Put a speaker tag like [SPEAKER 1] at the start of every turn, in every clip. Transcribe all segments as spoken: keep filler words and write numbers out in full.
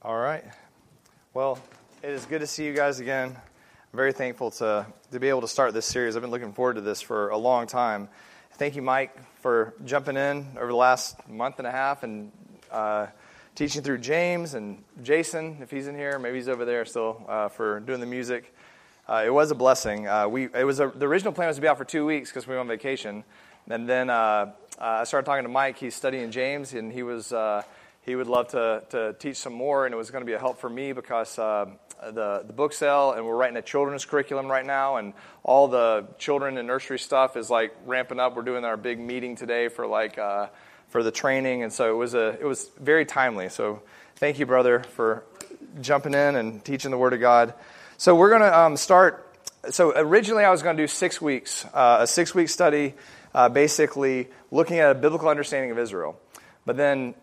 [SPEAKER 1] All right. Well, it is good to see you guys again. I'm very thankful to, to be able to start this series. I've been looking forward to this for a long time. Thank you, Mike, for jumping in over the last month and a half and uh, teaching through James, and Jason, if he's in here, maybe he's over there still, uh, for doing the music. Uh, it was a blessing. Uh, we it was a, the original plan was to be out for two weeks because we were on vacation, and then uh, uh, I started talking to Mike. He's studying James, and he was uh, he would love to to teach some more, and it was going to be a help for me because uh, the the book sale, and we're writing a children's curriculum right now, and all the children and nursery stuff is like ramping up. We're doing our big meeting today for like uh, for the training, and so it was a it was very timely. So thank you, brother, for jumping in and teaching the Word of God. So we're going to um, start. So originally I was going to do six weeks, uh, a six-week study, uh, basically looking at a biblical understanding of Israel. But then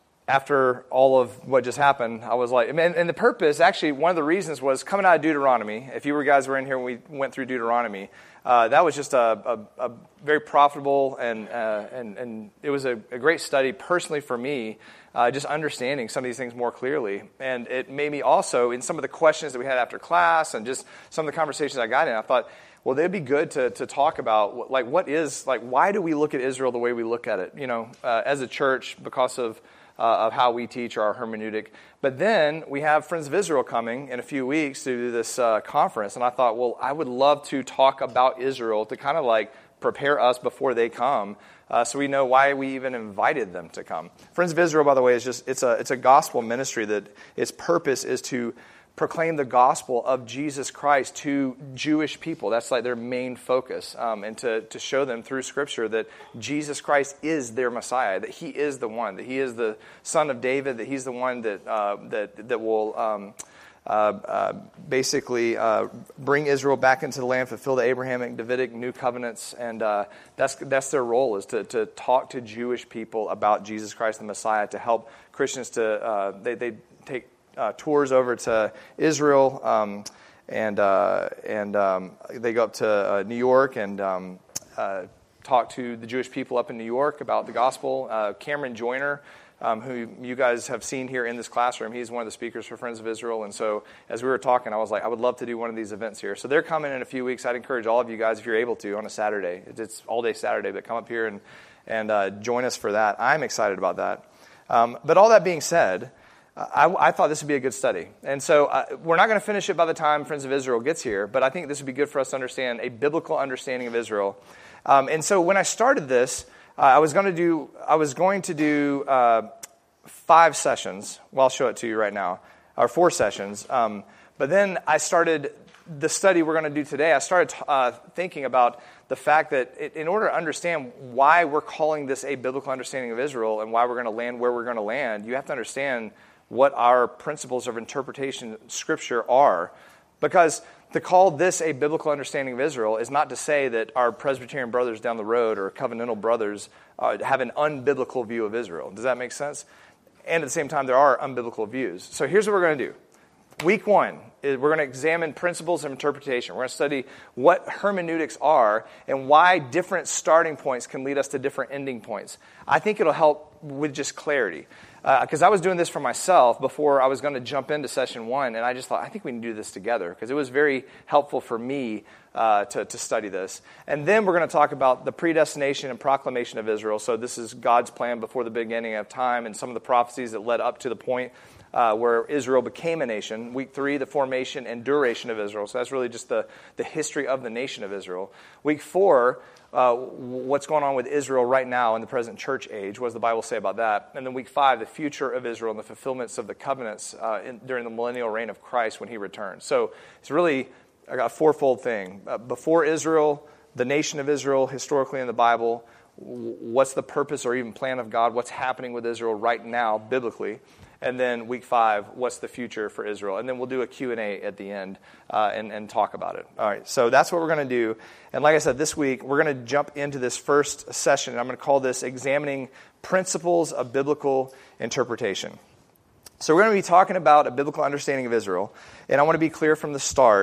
[SPEAKER 1] after all of what just happened, I was like, and, and the purpose, actually, one of the reasons was coming out of Deuteronomy. If you were guys were in here when we went through Deuteronomy, uh, that was just a, a, a very profitable and uh, and and it was a, a great study personally for me. Uh, just understanding some of these things more clearly. And it made me also, in some of the questions that we had after class and just some of the conversations I got in, I thought, well, they'd be good to to talk about, like, what is, like, why do we look at Israel the way we look at it, you know, uh, as a church because of uh, of how we teach our hermeneutic. But then we have Friends of Israel coming in a few weeks to do this uh, conference. And I thought, well, I would love to talk about Israel to kind of like prepare us before they come. Uh, so we know why we even invited them to come. Friends of Israel, by the way, is just it's a it's a gospel ministry that its purpose is to proclaim the gospel of Jesus Christ to Jewish people. That's like their main focus, um, and to to show them through Scripture that Jesus Christ is their Messiah, that He is the one, that He is the Son of David, that He's the one that uh, that that will. Um, Uh, uh, basically uh, bring Israel back into the land, fulfill the Abrahamic, Davidic, new covenants, and uh, that's that's their role, is to to talk to Jewish people about Jesus Christ the Messiah, to help Christians to, uh, they, they take uh, tours over to Israel, um, and uh, and um, they go up to uh, New York and um, uh, talk to the Jewish people up in New York about the gospel. Uh, Cameron Joyner, Um, who you guys have seen here in this classroom. He's one of the speakers for Friends of Israel. And so as we were talking, I was like, I would love to do one of these events here. So they're coming in a few weeks. I'd encourage all of you guys, if you're able to, on a Saturday. It's all-day Saturday, but come up here and, and uh, join us for that. I'm excited about that. Um, but all that being said, I, I thought this would be a good study. And so uh, we're not going to finish it by the time Friends of Israel gets here, but I think this would be good for us to understand a biblical understanding of Israel. Um, and so when I started this, uh, I was going to do, I was going to do, uh, five sessions. Well, I'll show it to you right now, or four sessions. Um, but then I started the study we're going to do today. I started uh, thinking about the fact that it, in order to understand why we're calling this a biblical understanding of Israel and why we're going to land where we're going to land, you have to understand what our principles of interpretation of Scripture are. Because to call this a biblical understanding of Israel is not to say that our Presbyterian brothers down the road or covenantal brothers uh, have an unbiblical view of Israel. Does that make sense? And at the same time, there are unbiblical views. So here's what we're going to do. Week one, is we're going to examine principles of interpretation. We're going to study what hermeneutics are and why different starting points can lead us to different ending points. I think it'll help with just clarity. Because uh, I was doing this for myself before I was going to jump into session one, and I just thought, I think we can do this together, because it was very helpful for me uh, to, to study this. And then we're going to talk about the predestination and proclamation of Israel. So this is God's plan before the beginning of time, and some of the prophecies that led up to the point uh, where Israel became a nation. Week three, the formation and duration of Israel. So that's really just the, the history of the nation of Israel. Week four, Uh, what's going on with Israel right now in the present church age. What does the Bible say about that? And then week five, the future of Israel and the fulfillments of the covenants uh, in, during the millennial reign of Christ when he returns. So it's really a fourfold thing. Uh, before Israel, the nation of Israel historically in the Bible, what's the purpose or even plan of God? What's happening with Israel right now biblically? And then week five, what's the future for Israel? And then we'll do a Q and A at the end uh, and, and talk about it. All right, so that's what we're going to do. And like I said, this week, we're going to jump into this first session. And I'm going to call this Examining Principles of Biblical Interpretation. So we're going to be talking about a biblical understanding of Israel. And I want to be clear from the start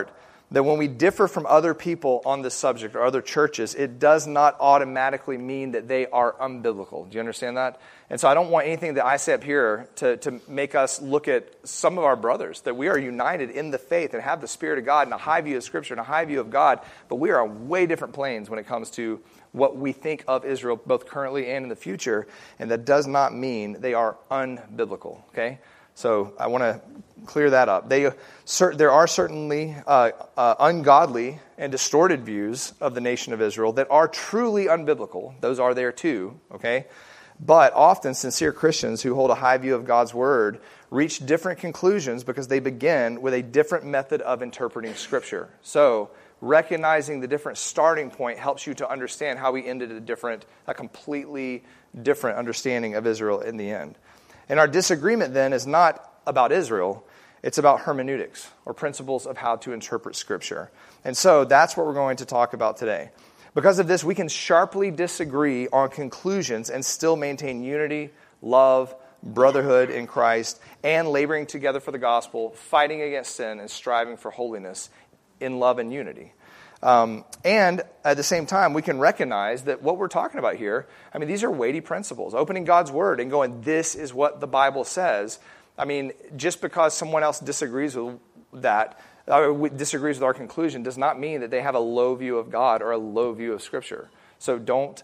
[SPEAKER 1] that when we differ from other people on this subject or other churches, it does not automatically mean that they are unbiblical. Do you understand that? And so I don't want anything that I say up here to, to make us look at some of our brothers, that we are united in the faith and have the Spirit of God and a high view of Scripture and a high view of God, but we are on way different planes when it comes to what we think of Israel, both currently and in the future, and that does not mean they are unbiblical, okay? So I want to clear that up. They, there are certainly uh, uh, ungodly and distorted views of the nation of Israel that are truly unbiblical. Those are there too, okay? But often sincere Christians who hold a high view of God's Word reach different conclusions because they begin with a different method of interpreting Scripture. So recognizing the different starting point helps you to understand how we ended a different, a completely different understanding of Israel in the end. And our disagreement then is not about Israel, it's about hermeneutics, or principles of how to interpret Scripture. And so that's what we're going to talk about today. Because of this, we can sharply disagree on conclusions and still maintain unity, love, brotherhood in Christ, and laboring together for the gospel, fighting against sin, and striving for holiness in love and unity. Um, and at the same time, we can recognize that what we're talking about here, I mean, these are weighty principles. Opening God's Word and going, this is what the Bible says. I mean, just because someone else disagrees with that, or disagrees with our conclusion, does not mean that they have a low view of God or a low view of Scripture. So don't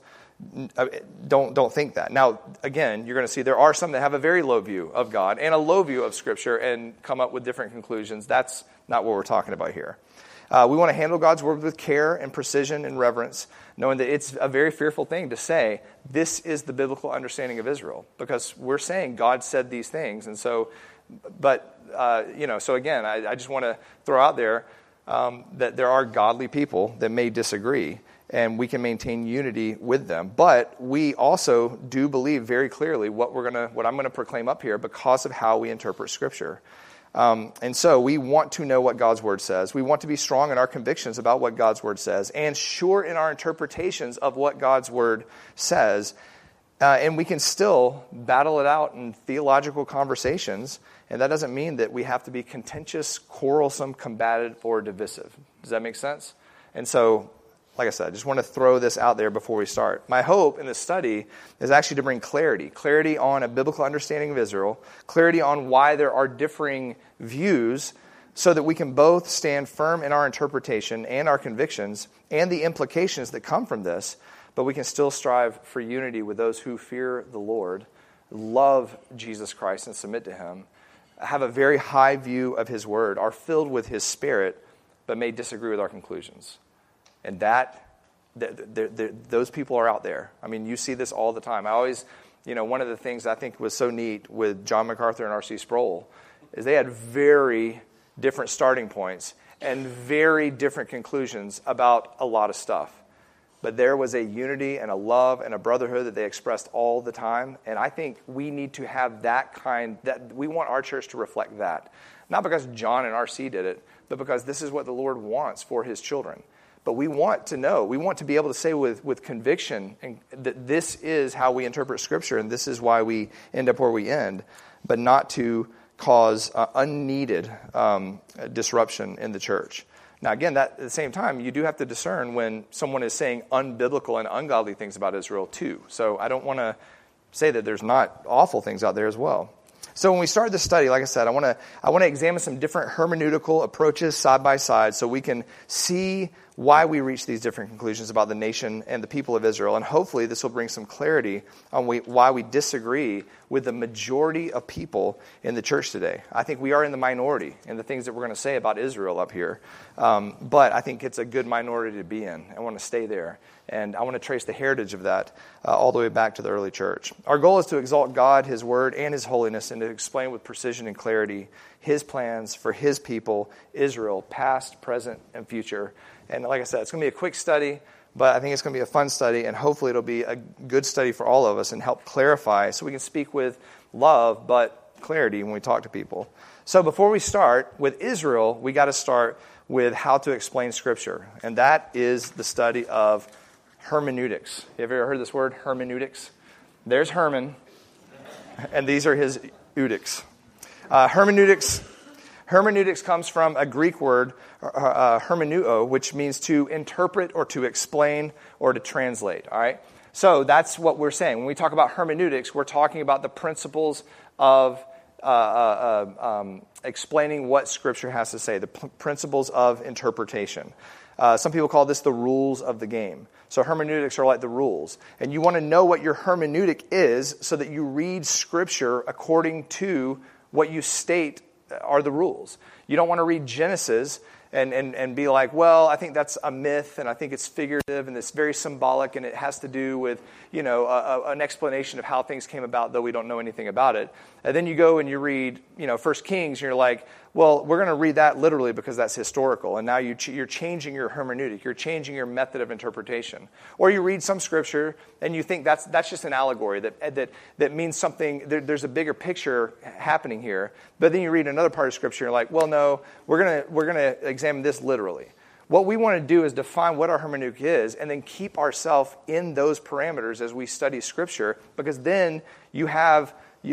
[SPEAKER 1] don't don't think that. Now, again, you're going to see there are some that have a very low view of God and a low view of Scripture and come up with different conclusions. That's not what we're talking about here. Uh, we want to handle God's Word with care and precision and reverence, knowing that it's a very fearful thing to say, this is the biblical understanding of Israel, because we're saying God said these things. And so, but, uh, you know, so again, I, I just want to throw out there um, that there are godly people that may disagree, and we can maintain unity with them. But we also do believe very clearly what we're going to, what I'm going to proclaim up here because of how we interpret Scripture. Um, and so we want to know what God's Word says. We want to be strong in our convictions about what God's Word says and sure in our interpretations of what God's Word says. Uh, and we can still battle it out in theological conversations. And that doesn't mean that we have to be contentious, quarrelsome, combative, or divisive. Does that make sense? And so, like I said, I just want to throw this out there before we start. My hope in this study is actually to bring clarity. Clarity on a biblical understanding of Israel. Clarity on why there are differing views so that we can both stand firm in our interpretation and our convictions and the implications that come from this, but we can still strive for unity with those who fear the Lord, love Jesus Christ and submit to Him, have a very high view of His Word, are filled with His Spirit, but may disagree with our conclusions. And that, th- th- th- those people are out there. I mean, you see this all the time. I always, you know, one of the things I think was so neat with John MacArthur and R C Sproul is they had very different starting points and very different conclusions about a lot of stuff. But there was a unity and a love and a brotherhood that they expressed all the time. And I think we need to have that kind, that we want our church to reflect that. Not because John and R C did it, but because this is what the Lord wants for His children. But we want to know, we want to be able to say with, with conviction and that this is how we interpret Scripture and this is why we end up where we end, but not to cause uh, unneeded um, disruption in the church. Now, again, that, at the same time, you do have to discern when someone is saying unbiblical and ungodly things about Israel too. So I don't want to say that there's not awful things out there as well. So when we start this study, like I said, I want to I want to examine some different hermeneutical approaches side by side so we can see why we reach these different conclusions about the nation and the people of Israel. And hopefully this will bring some clarity on we, why we disagree with the majority of people in the church today. I think we are in the minority in the things that we're going to say about Israel up here. Um, but I think it's a good minority to be in. I want to stay there. And I want to trace the heritage of that uh, all the way back to the early church. Our goal is to exalt God, His Word, and His holiness, and to explain with precision and clarity His plans for His people, Israel, past, present, and future. And like I said, it's going to be a quick study, but I think it's going to be a fun study, and hopefully it'll be a good study for all of us and help clarify so we can speak with love but clarity when we talk to people. So before we start, with Israel, we got to start with how to explain Scripture, and that is the study of hermeneutics. Have you ever heard this word, hermeneutics? There's Herman, and these are his eutics. Uh, hermeneutics Hermeneutics comes from a Greek word, uh, hermeneuo, which means to interpret or to explain or to translate, all right? So that's what we're saying. When we talk about hermeneutics, we're talking about the principles of uh, uh, uh, um, explaining what Scripture has to say, the p- principles of interpretation. Uh, some people call this the rules of the game. So hermeneutics are like the rules. And you want to know what your hermeneutic is so that you read Scripture according to what you state are the rules. You don't want to read Genesis and, and, and be like, well, I think that's a myth, and I think it's figurative, and it's very symbolic, and it has to do with, you know, a, a, an explanation of how things came about, though we don't know anything about it. And then you go and you read, you know, First Kings, and you're like, well, we're going to read that literally because that's historical, and now you ch- you're changing your hermeneutic, you're changing your method of interpretation. Or you read some Scripture, and you think that's that's just an allegory, that that that means something, there, there's a bigger picture happening here, but then you read another part of Scripture, and you're like, well, no, we're going to we're going to examine this literally. What we want to do is define what our hermeneutic is and then keep ourselves in those parameters as we study Scripture, because then you have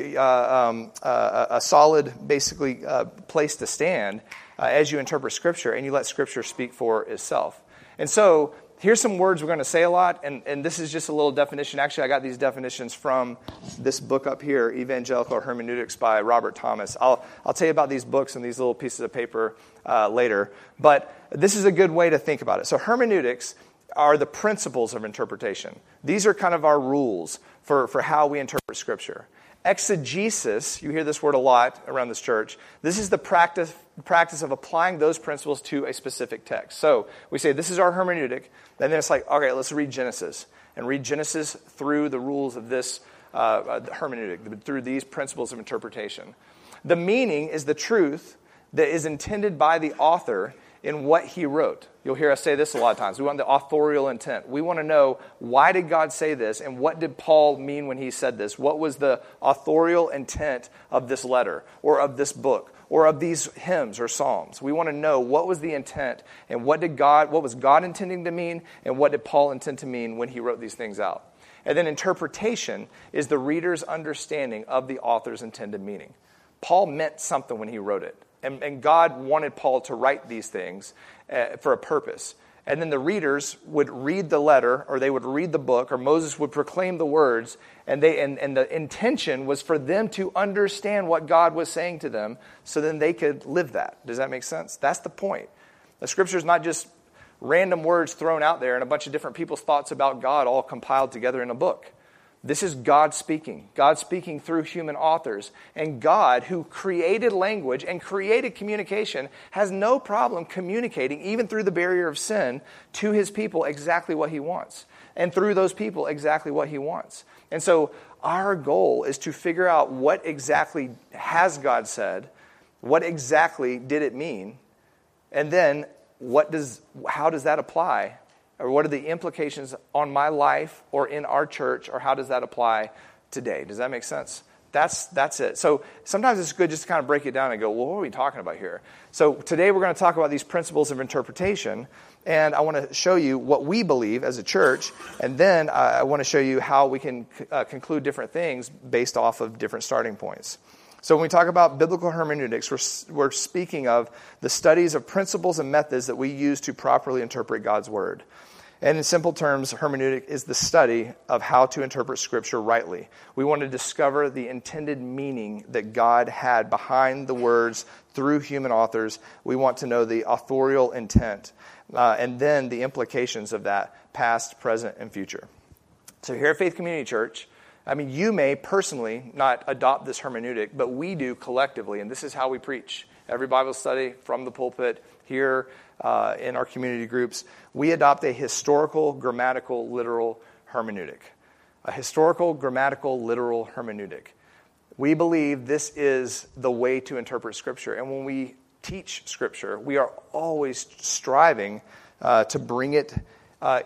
[SPEAKER 1] uh, um, uh, a solid, basically, uh, place to stand uh, as you interpret Scripture, and you let Scripture speak for itself. And so here's some words we're going to say a lot, and, and this is just a little definition. Actually, I got these definitions from this book up here, Evangelical Hermeneutics by Robert Thomas. I'll I'll tell you about these books and these little pieces of paper uh, later, but this is a good way to think about it. So hermeneutics are the principles of interpretation. These are kind of our rules for, for how we interpret Scripture. Exegesis, you hear this word a lot around this church. This is the practice practice of applying those principles to a specific text. So we say, this is our hermeneutic, and then it's like, okay, let's read Genesis, and read Genesis through the rules of this uh, hermeneutic, through these principles of interpretation. The meaning is the truth that is intended by the author in what he wrote. You'll hear us say this a lot of times. We want the authorial intent. We want to know, why did God say this, and what did Paul mean when he said this? What was the authorial intent of this letter, or of this book, or of these hymns or psalms? We want to know, what was the intent, and what did God, what was God intending to mean, and what did Paul intend to mean when he wrote these things out? And then interpretation is the reader's understanding of the author's intended meaning. Paul meant something when he wrote it. And, and God wanted Paul to write these things uh, for a purpose. And then the readers would read the letter, or they would read the book, or Moses would proclaim the words, and they and, and the intention was for them to understand what God was saying to them, so then they could live that. Does that make sense? That's the point. The Scripture is not just random words thrown out there and a bunch of different people's thoughts about God all compiled together in a book. This is God speaking. God speaking through human authors. And God, who created language and created communication, has no problem communicating, even through the barrier of sin, to his people exactly what he wants. And through those people, exactly what he wants. And so our goal is to figure out, what exactly has God said? What exactly did it mean? And then what does how does that apply? Or what are the implications on my life or in our church, or how does that apply today? Does that make sense? That's that's it. So sometimes it's good just to kind of break it down and go, well, what are we talking about here? So today we're going to talk about these principles of interpretation, and I want to show you what we believe as a church, and then I want to show you how we can uh, conclude different things based off of different starting points. So when we talk about biblical hermeneutics, we're, we're speaking of the studies of principles and methods that we use to properly interpret God's Word. And in simple terms, hermeneutic is the study of how to interpret Scripture rightly. We want to discover the intended meaning that God had behind the words through human authors. We want to know the authorial intent, uh, and then the implications of that, past, present, and future. So here at Faith Community Church, I mean, you may personally not adopt this hermeneutic, but we do collectively, and this is how we preach. Every Bible study from the pulpit here uh, in our community groups, we adopt a historical, grammatical, literal hermeneutic. A historical, grammatical, literal hermeneutic. We believe this is the way to interpret Scripture, and when we teach Scripture, we are always striving uh, to bring it uh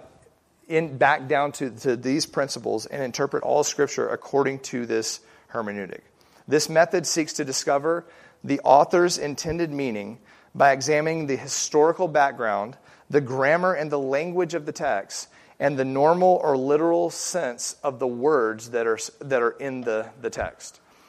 [SPEAKER 1] In, back down to, to these principles and interpret all Scripture according to this hermeneutic. This method seeks to discover the author's intended meaning by examining the historical background, the grammar and the language of the text, and the normal or literal sense of the words that are that are in the, the text.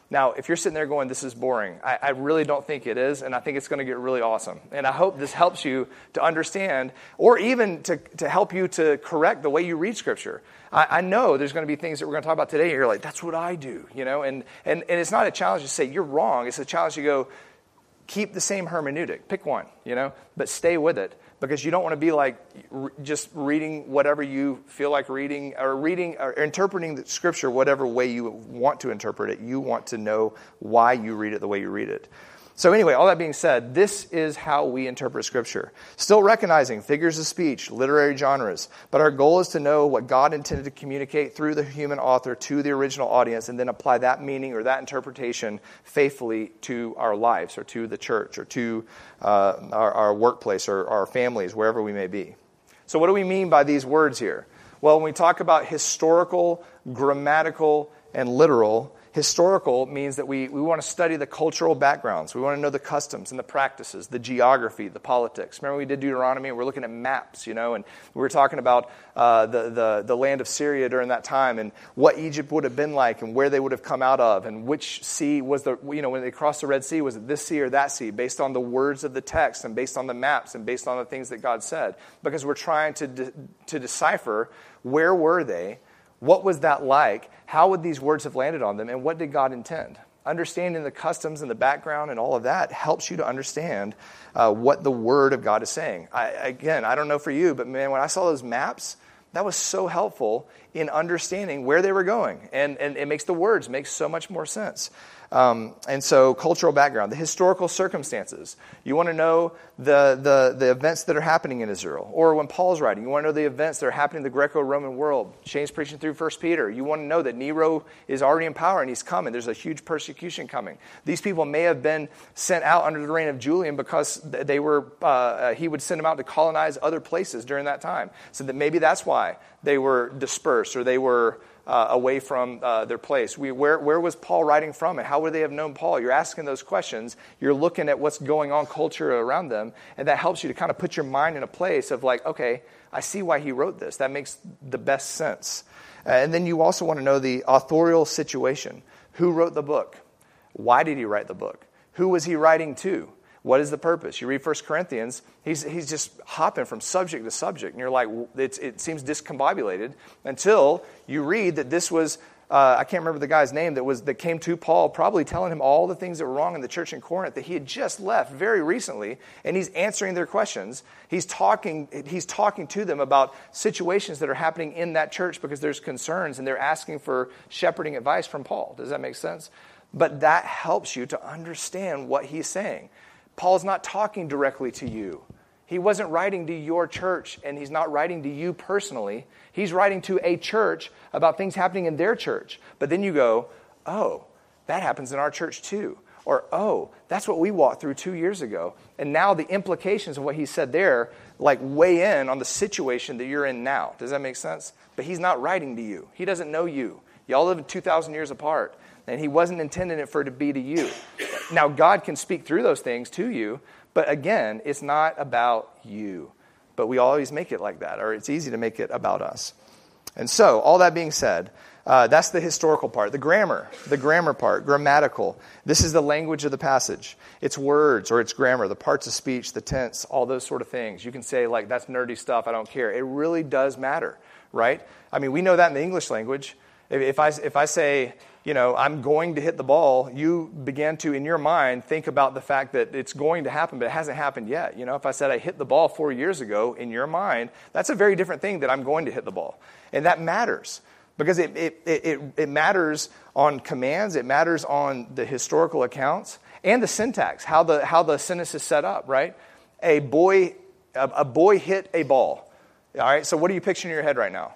[SPEAKER 1] Now, if you're sitting there going, this is boring, I, I really don't think it is, and I think it's going to get really awesome. And I hope this helps you to understand, or even to, to help you to correct the way you read Scripture. I, I know there's going to be things that we're going to talk about today, and you're like, that's what I do, you know? And, and, and it's not a challenge to say, you're wrong. It's a challenge to go, keep the same hermeneutic. Pick one, you know, but stay with it. Because you don't want to be like re- just reading whatever you feel like reading, or reading or interpreting the Scripture whatever way you want to interpret it. You want to know why you read it the way you read it. So anyway, all that being said, this is how we interpret Scripture. Still recognizing figures of speech, literary genres, but our goal is to know what God intended to communicate through the human author to the original audience, and then apply that meaning or that interpretation faithfully to our lives, or to the church, or to uh, our, our workplace, or our families, wherever we may be. So what do we mean by these words here? Well, when we talk about historical, grammatical, and literal, historical means that we, we want to study the cultural backgrounds. We want to know the customs and the practices, the geography, the politics. Remember we did Deuteronomy, and we're looking at maps, you know, and we were talking about uh, the, the, the land of Syria during that time, and what Egypt would have been like, and where they would have come out of, and which sea was the, you know, when they crossed the Red Sea, was it this sea or that sea, based on the words of the text, and based on the maps, and based on the things that God said. Because we're trying to de- to decipher, where were they? What was that like? How would these words have landed on them? And what did God intend? Understanding the customs and the background and all of that helps you to understand uh, what the Word of God is saying. I, again, I don't know for you, but man, when I saw those maps, that was so helpful in understanding where they were going. And, and it makes the words make so much more sense. Um, and so cultural background, the historical circumstances. You want to know the, the, the events that are happening in Israel. Or when Paul's writing, you want to know the events that are happening in the Greco-Roman world. Shane's preaching through First Peter. You want to know that Nero is already in power and he's coming. There's a huge persecution coming. These people may have been sent out under the reign of Julian because they were uh, he would send them out to colonize other places during that time. So that maybe that's why they were dispersed, or they were Uh, away from uh, their place. We, where, where was Paul writing from, and how would they have known Paul? You're asking those questions. You're looking at what's going on culture around them, and that helps you to kind of put your mind in a place of like, okay, I see why he wrote this. That makes the best sense. Uh, and then you also want to know the authorial situation. Who wrote the book? Why did he write the book? Who was he writing to? What is the purpose? You read First Corinthians, he's he's just hopping from subject to subject, and you're like, it's, it seems discombobulated until you read that this was, uh, I can't remember the guy's name, that was that came to Paul, probably telling him all the things that were wrong in the church in Corinth that he had just left very recently, and he's answering their questions. He's talking, he's talking to them about situations that are happening in that church because there's concerns, and they're asking for shepherding advice from Paul. Does that make sense? But that helps you to understand what he's saying. Paul's not talking directly to you. He wasn't writing to your church, and he's not writing to you personally. He's writing to a church about things happening in their church. But then you go, oh, that happens in our church too. Or, oh, that's what we walked through two years ago. And now the implications of what he said there, like, weigh in on the situation that you're in now. Does that make sense? But he's not writing to you. He doesn't know you. Y'all live two thousand years apart. And he wasn't intending it for it to be to you. Now, God can speak through those things to you, but again, it's not about you. But we always make it like that, or it's easy to make it about us. And so, all that being said, uh, that's the historical part. The grammar, the grammar part, grammatical. This is the language of the passage. It's words, or it's grammar, the parts of speech, the tense, all those sort of things. You can say, like, that's nerdy stuff, I don't care. It really does matter, right? I mean, we know that in the English language. If, if I if I say, you know, I'm going to hit the ball, you begin to, in your mind, think about the fact that it's going to happen, but it hasn't happened yet. You know, if I said I hit the ball four years ago, in your mind, that's a very different thing that I'm going to hit the ball. And that matters, because it it it, it matters on commands, it matters on the historical accounts, and the syntax, how the how the sentence is set up, right? A boy, a, a boy hit a ball. All right, so what are you picturing in your head right now?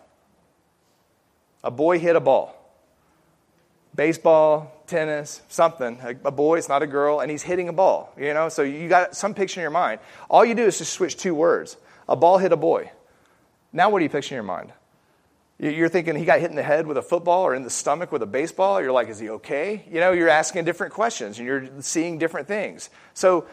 [SPEAKER 1] A boy hit a ball. Baseball, tennis, something. A boy, it's not a girl, and he's hitting a ball. You know, so you got some picture in your mind. All you do is just switch two words. A ball hit a boy. Now what do you picture in your mind? You're thinking he got hit in the head with a football or in the stomach with a baseball. You're like, is he okay? You know, you're asking different questions, and you're seeing different things. So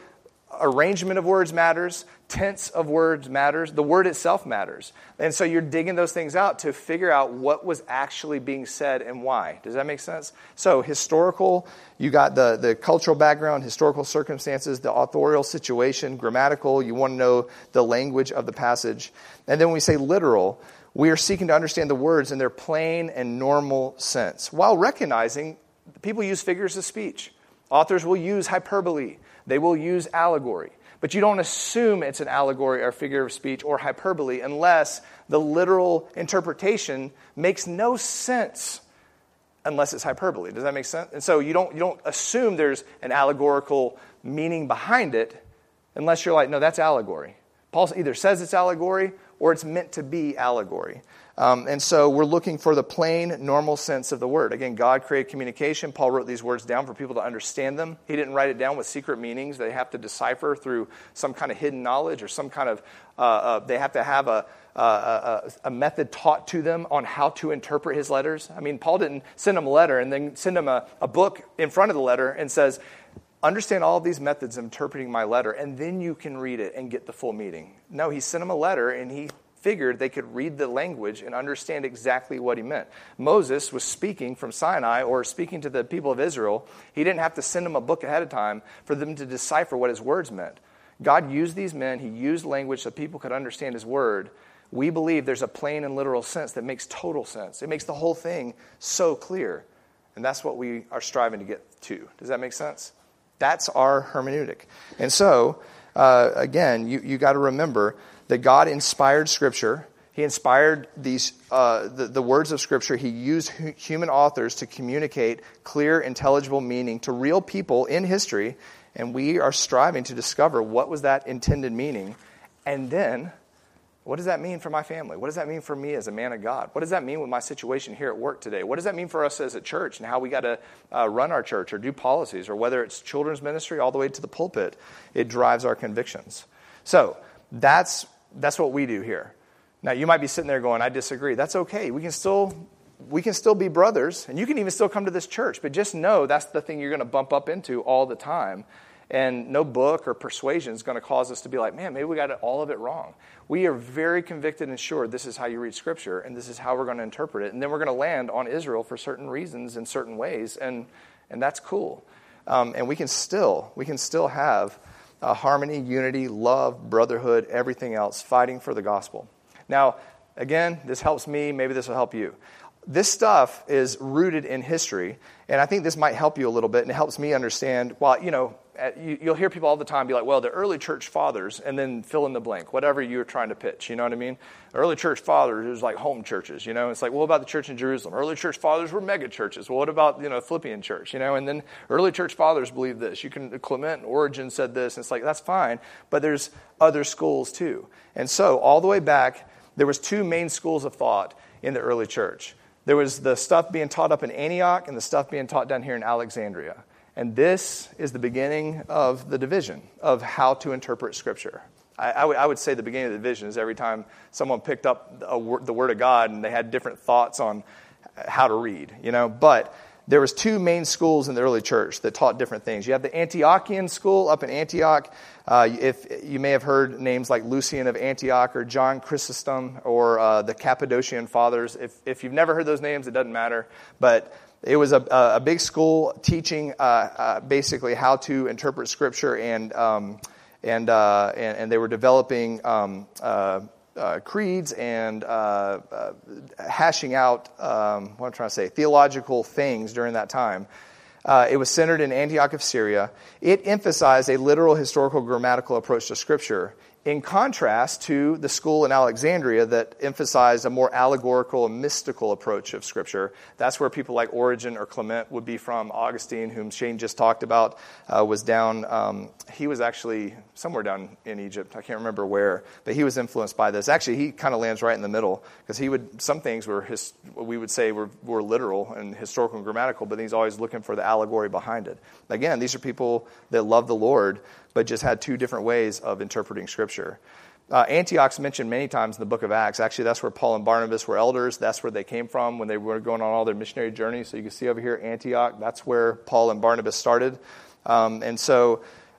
[SPEAKER 1] arrangement of words matters. Tense of words matters. The word itself matters. And so you're digging those things out to figure out what was actually being said and why. Does that make sense? So historical, you got the, the cultural background, historical circumstances, the authorial situation, grammatical, you want to know the language of the passage. And then when we say literal, we are seeking to understand the words in their plain and normal sense, while recognizing people use figures of speech. Authors will use hyperbole. They will use allegory. But you don't assume it's an allegory or figure of speech or hyperbole unless the literal interpretation makes no sense unless it's hyperbole. Does that make sense? And so you don't, you don't assume there's an allegorical meaning behind it unless you're like, no, that's allegory. Paul either says it's allegory or it's meant to be allegory. Um, and so we're looking for the plain, normal sense of the word. Again, God created communication. Paul wrote these words down for people to understand them. He didn't write it down with secret meanings they have to decipher through some kind of hidden knowledge or some kind of, uh, uh, they have to have a, a, a, a method taught to them on how to interpret his letters. I mean, Paul didn't send them a letter and then send them a, a book in front of the letter and says, understand all of these methods of interpreting my letter, and then you can read it and get the full meaning. No, he sent them a letter, and he figured they could read the language and understand exactly what he meant. Moses was speaking from Sinai or speaking to the people of Israel. He didn't have to send them a book ahead of time for them to decipher what his words meant. God used these men. He used language so people could understand his word. We believe there's a plain and literal sense that makes total sense. It makes the whole thing so clear. And that's what we are striving to get to. Does that make sense? That's our hermeneutic. And so, uh, again, you, you got to remember that God inspired Scripture. He inspired these uh, the, the words of Scripture. He used hu- human authors to communicate clear, intelligible meaning to real people in history, and we are striving to discover what was that intended meaning, and then what does that mean for my family? What does that mean for me as a man of God? What does that mean with my situation here at work today? What does that mean for us as a church and how we got to uh, run our church or do policies, or whether it's children's ministry all the way to the pulpit? It drives our convictions. So that's That's what we do here. Now, you might be sitting there going, I disagree. That's okay. We can still we can still be brothers, and you can even still come to this church. But just know that's the thing you're going to bump up into all the time. And no book or persuasion is going to cause us to be like, man, maybe we got all of it wrong. We are very convicted and sure this is how you read Scripture, and this is how we're going to interpret it. And then we're going to land on Israel for certain reasons in certain ways, and and that's cool. Um, and we can still we can still have Uh, harmony, unity, love, brotherhood, everything else, fighting for the gospel. Now, again, this helps me. Maybe this will help you. This stuff is rooted in history, and I think this might help you a little bit, and it helps me understand, well, you know, you, you'll hear people all the time be like, well, the early church fathers, and then fill in the blank, whatever you're trying to pitch, you know what I mean? Early church fathers is like home churches, you know? It's like, well, what about the church in Jerusalem? Early church fathers were mega churches. Well, what about, you know, Philippian church, you know? And then early church fathers believe this. You can, Clement and Origen said this, and it's like, that's fine, but there's other schools too. And so, all the way back, there was two main schools of thought in the early church. There was the stuff being taught up in Antioch and the stuff being taught down here in Alexandria. And this is the beginning of the division of how to interpret Scripture. I, I, w- I would say the beginning of the division is every time someone picked up a wor- the Word of God and they had different thoughts on how to read, you know. But there was two main schools in the early church that taught different things. You have the Antiochian school up in Antioch. Uh, if you may have heard names like Lucian of Antioch or John Chrysostom or uh, the Cappadocian Fathers. If if you've never heard those names, it doesn't matter. But it was a, a big school teaching uh, uh, basically how to interpret Scripture, and um, and, uh, and and they were developing um, uh, uh, creeds and uh, uh, hashing out um, what I'm trying to say theological things during that time. Uh, it was centered in Antioch of Syria. It emphasized a literal, historical, grammatical approach to Scripture, in contrast to the school in Alexandria that emphasized a more allegorical and mystical approach of Scripture. That's where people like Origen or Clement would be from. Augustine, whom Shane just talked about, uh, was down, um, he was actually somewhere down in Egypt. I can't remember where, but he was influenced by this. Actually, he kind of lands right in the middle, because he would, some things were, his, we would say were, were literal and historical and grammatical, but he's always looking for the allegory behind it. Again, these are people that love the Lord, but just had two different ways of interpreting Scripture. Uh, Antioch's mentioned many times in the book of Acts. Actually, that's where Paul and Barnabas were elders. That's where they came from when they were going on all their missionary journeys. So you can see over here, Antioch, that's where Paul and Barnabas started. Um, and so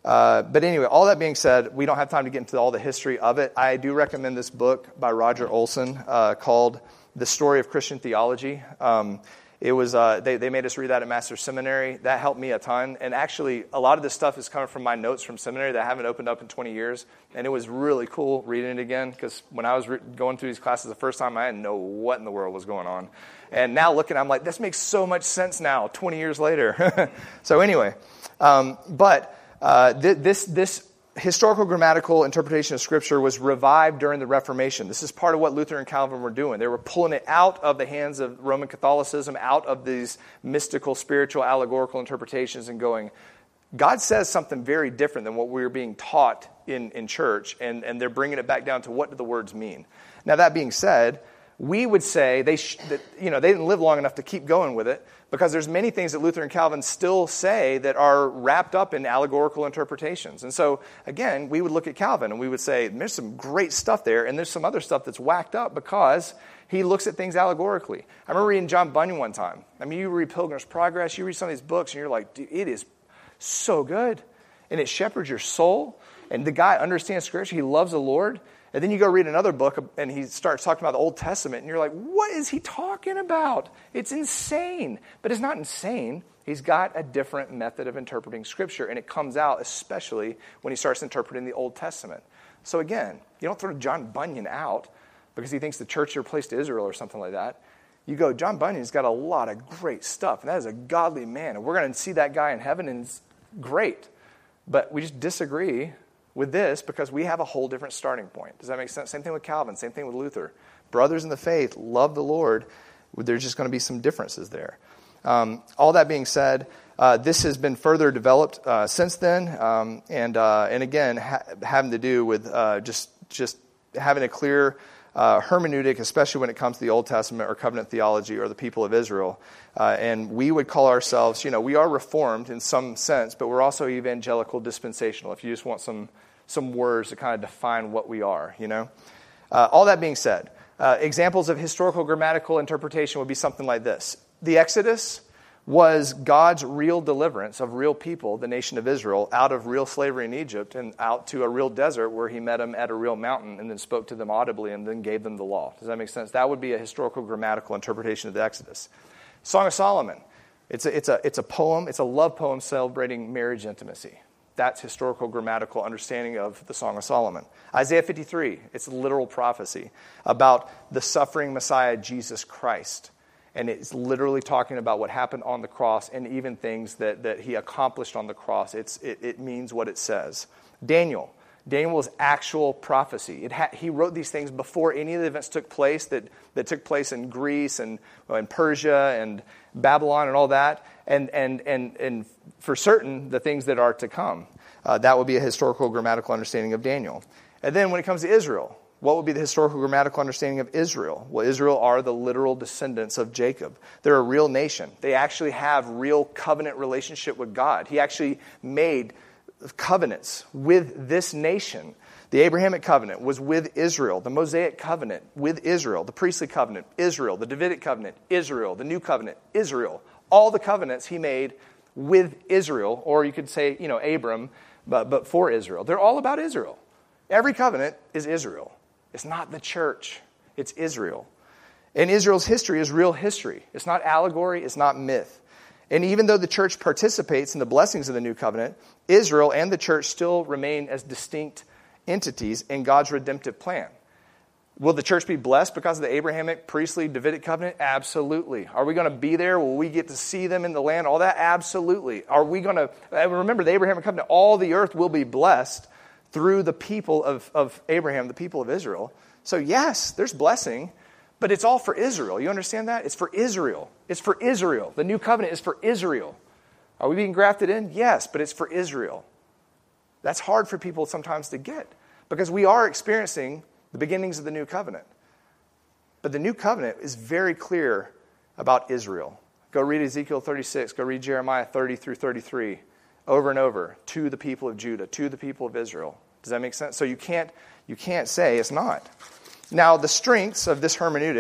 [SPEAKER 1] Uh, but anyway, all that being said, we don't have time to get into all the history of it. I do recommend this book by Roger Olson uh, called The Story of Christian Theology. Um, it was uh, they, they made us read that at Master's Seminary. That helped me a ton. And actually, a lot of this stuff is coming from my notes from seminary that I haven't opened up in twenty years. And it was really cool reading it again, because when I was re- going through these classes the first time, I didn't know what in the world was going on. And now looking, I'm like, this makes so much sense now, twenty years later. So anyway, um, but... Uh, th- this this historical grammatical interpretation of Scripture was revived during the Reformation. This is part of what Luther and Calvin were doing. They were pulling it out of the hands of Roman Catholicism, out of these mystical, spiritual, allegorical interpretations, and going, God says something very different than what we were being taught in, in church, and, and they're bringing it back down to what do the words mean. Now, that being said, we would say they sh- that, you know, they didn't live long enough to keep going with it, because there's many things that Luther and Calvin still say that are wrapped up in allegorical interpretations. And so, again, we would look at Calvin and we would say, there's some great stuff there, and there's some other stuff that's whacked up because he looks at things allegorically. I remember reading John Bunyan one time. I mean, you read Pilgrim's Progress, you read some of these books, and you're like, dude, it is so good. And it shepherds your soul. And the guy understands Scripture. He loves the Lord. And then you go read another book, and he starts talking about the Old Testament, and you're like, what is he talking about? It's insane. But it's not insane. He's got a different method of interpreting Scripture, and it comes out especially when he starts interpreting the Old Testament. So again, you don't throw John Bunyan out because he thinks the church replaced Israel or something like that. You go, John Bunyan's got a lot of great stuff, and that is a godly man, and we're going to see that guy in heaven, and it's great. But we just disagree with this because we have a whole different starting point. Does that make sense? Same thing with Calvin, same thing with Luther. Brothers in the faith love the Lord. There's just going to be some differences there. Um, all that being said, uh, this has been further developed uh, since then, um, and uh, and again ha- having to do with uh, just just having a clear uh, hermeneutic, especially when it comes to the Old Testament or covenant theology or the people of Israel. Uh, and we would call ourselves, you know, we are Reformed in some sense, but we're also evangelical dispensational, if you just want some some words to kind of define what we are, you know. Uh, all that being said, uh, examples of historical grammatical interpretation would be something like this. The Exodus was God's real deliverance of real people, the nation of Israel, out of real slavery in Egypt and out to a real desert where he met them at a real mountain and then spoke to them audibly and then gave them the law. Does that make sense? That would be a historical grammatical interpretation of the Exodus. Song of Solomon. It's a, it's a, it's a poem. It's a love poem celebrating marriage intimacy. That's historical grammatical understanding of the Song of Solomon. Isaiah fifty-three. It's a literal prophecy about the suffering Messiah, Jesus Christ. And it's literally talking about what happened on the cross and even things that, that he accomplished on the cross. It's, it, it means what it says. Daniel. Daniel was actual prophecy. It ha- he wrote these things before any of the events took place that, that took place in Greece and, well, in Persia and Babylon and all that. And, and, and, and for certain, the things that are to come. Uh, that would be a historical grammatical understanding of Daniel. And then when it comes to Israel, what would be the historical grammatical understanding of Israel? Well, Israel are the literal descendants of Jacob. They're a real nation. They actually have real covenant relationship with God. He actually made covenants with this nation. The Abrahamic covenant was with Israel. The Mosaic covenant with Israel. The priestly covenant, Israel. The Davidic covenant, Israel. The new covenant, Israel. All the covenants he made with Israel, or you could say, you know, Abram, but, but for Israel. They're all about Israel. Every covenant is Israel. It's not the church. It's Israel. And Israel's history is real history. It's not allegory. It's not myth. And even though the church participates in the blessings of the new covenant, Israel and the church still remain as distinct entities in God's redemptive plan. Will the church be blessed because of the Abrahamic, priestly, Davidic covenant? Absolutely. Are we going to be there? Will we get to see them in the land? All that? Absolutely. Are we going to... Remember, the Abrahamic covenant, all the earth will be blessed through the people of, of Abraham, the people of Israel. So yes, there's blessing, but it's all for Israel. You understand that? It's for Israel. It's for Israel. The new covenant is for Israel. Are we being grafted in? Yes, but it's for Israel. That's hard for people sometimes to get because we are experiencing the beginnings of the new covenant. But the new covenant is very clear about Israel. Go read Ezekiel thirty-six. Go read Jeremiah thirty through thirty-three. Over and over, to the people of Judah, to the people of Israel. Does that make sense? So you can't you can't say it's not. Now, the strengths of this hermeneutic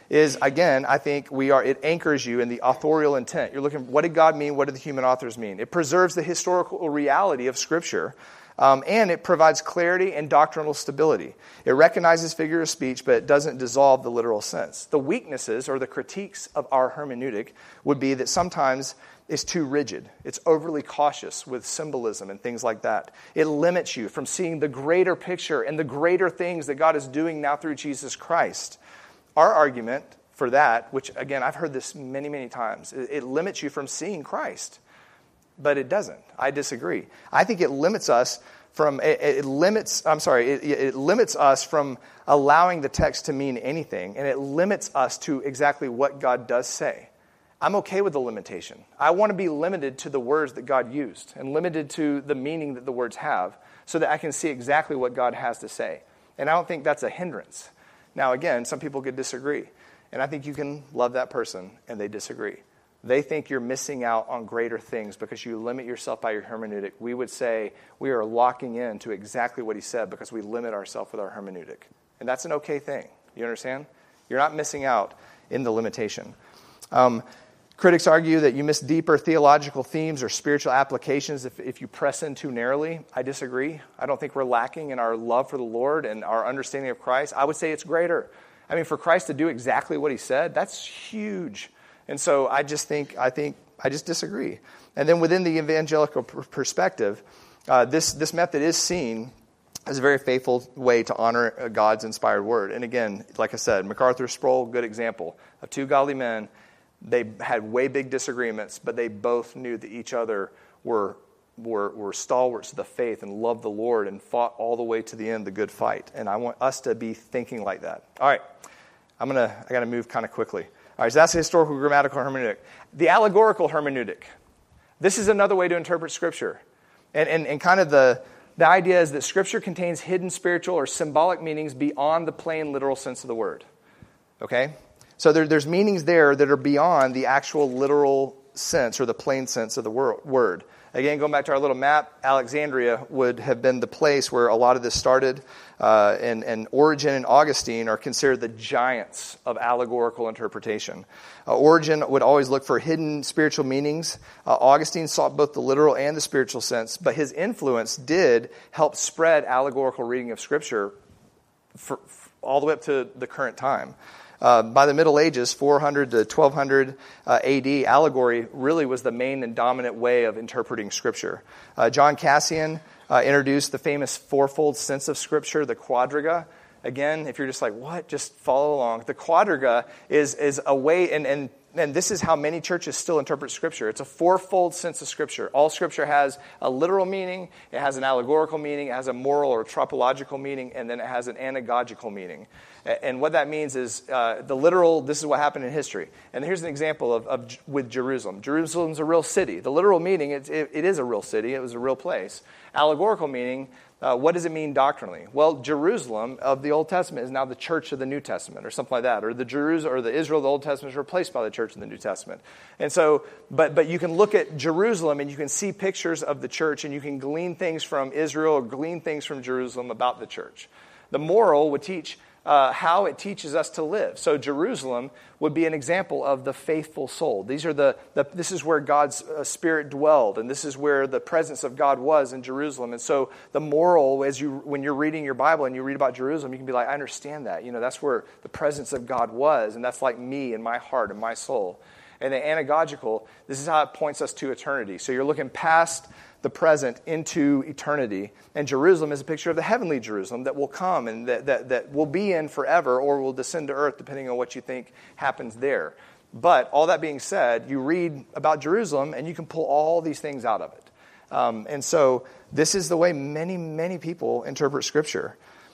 [SPEAKER 1] is, again, I think we are, it anchors you in the authorial intent. You're looking, what did God mean? What did the human authors mean? It preserves the historical reality of Scripture, um, and it provides clarity and doctrinal stability. It recognizes figure of speech, but it doesn't dissolve the literal sense. The weaknesses or the critiques of our hermeneutic would be that sometimes it's too rigid. It's overly cautious with symbolism and things like that. It limits you from seeing the greater picture and the greater things that God is doing now through Jesus Christ. Our argument for that, which again, I've heard this many, many times, it, it limits you from seeing Christ. But it doesn't. I disagree. I think it limits us from, it, it limits, I'm sorry, it, it limits us from allowing the text to mean anything, and it limits us to exactly what God does say. I'm okay with the limitation. I want to be limited to the words that God used and limited to the meaning that the words have so that I can see exactly what God has to say. And I don't think that's a hindrance. Now, again, some people could disagree. And I think you can love that person and they disagree. They think you're missing out on greater things because you limit yourself by your hermeneutic. We would say we are locking in to exactly what he said because we limit ourselves with our hermeneutic. And that's an okay thing. You understand? You're not missing out in the limitation. Um, Critics argue that you miss deeper theological themes or spiritual applications if, if you press in too narrowly. I disagree. I don't think we're lacking in our love for the Lord and our understanding of Christ. I would say it's greater. I mean, for Christ to do exactly what he said, that's huge. And so I just think, I think, I just disagree. And then within the evangelical pr- perspective, uh, this, this method is seen as a very faithful way to honor God's inspired word. And again, like I said, MacArthur, Sproul, good example of two godly men. They had way big disagreements, but they both knew that each other were, were, were stalwarts of the faith and loved the Lord and fought all the way to the end the good fight. And I want us to be thinking like that. All right, I'm gonna I got to move kind of quickly. All right, so that's the historical grammatical hermeneutic. The allegorical hermeneutic. This is another way to interpret Scripture, and and, and kind of the the idea is that Scripture contains hidden spiritual or symbolic meanings beyond the plain literal sense of the word. Okay. So there, there's meanings there that are beyond the actual literal sense or the plain sense of the word. Again, going back to our little map, Alexandria would have been the place where a lot of this started. Uh, and, and Origen and Augustine are considered the giants of allegorical interpretation. Uh, Origen would always look for hidden spiritual meanings. Uh, Augustine sought both the literal and the spiritual sense, but his influence did help spread allegorical reading of Scripture for, for all the way up to the current time. Uh, by the Middle Ages, four hundred to twelve hundred uh, A D, allegory really was the main and dominant way of interpreting Scripture. Uh, John Cassian uh, introduced the famous fourfold sense of Scripture, the quadriga. Again, if you're just like, what? Just follow along. The quadriga is is a way, and, and, and this is how many churches still interpret Scripture. It's a fourfold sense of Scripture. All Scripture has a literal meaning, it has an allegorical meaning, it has a moral or tropological meaning, and then it has an anagogical meaning. And what that means is uh, the literal, this is what happened in history. And here's an example of, of with Jerusalem. Jerusalem's a real city. The literal meaning, it, it, it is a real city. It was a real place. Allegorical meaning, uh, what does it mean doctrinally? Well, Jerusalem of the Old Testament is now the church of the New Testament or something like that. Or the Jerusalem or the Israel of the Old Testament is replaced by the church of the New Testament. And so, but but you can look at Jerusalem and you can see pictures of the church and you can glean things from Israel or glean things from Jerusalem about the church. The moral would teach Uh, how it teaches us to live. So Jerusalem would be an example of the faithful soul. These are the, the this is where God's uh, Spirit dwelled, and this is where the presence of God was in Jerusalem. And so the moral, as you when you're reading your Bible and you read about Jerusalem, you can be like, I understand that. You know, that's where the presence of God was, and that's like me and my heart and my soul. And the anagogical, this is how it points us to eternity. So you're looking past the present into eternity. And Jerusalem is a picture of the heavenly Jerusalem that will come and that, that, that will be in forever or will descend to earth depending on what you think happens there. But all that being said, you read about Jerusalem and you can pull all these things out of it. Um, and so this is the way many, many people interpret Scripture.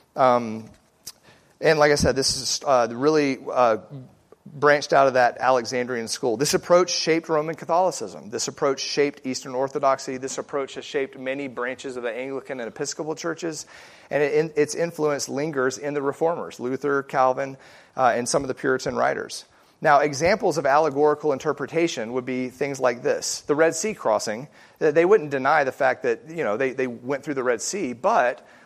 [SPEAKER 1] Um, and like I said, this is uh, really... Uh, branched out of that Alexandrian school. This approach shaped Roman Catholicism. This approach shaped Eastern Orthodoxy. This approach has shaped many branches of the Anglican and Episcopal churches, and it, its influence lingers in the Reformers, Luther, Calvin, uh, and some of the Puritan writers. Now, examples of allegorical interpretation would be things like this. The Red Sea crossing, they wouldn't deny the fact that, you know, they, they went through the Red Sea, but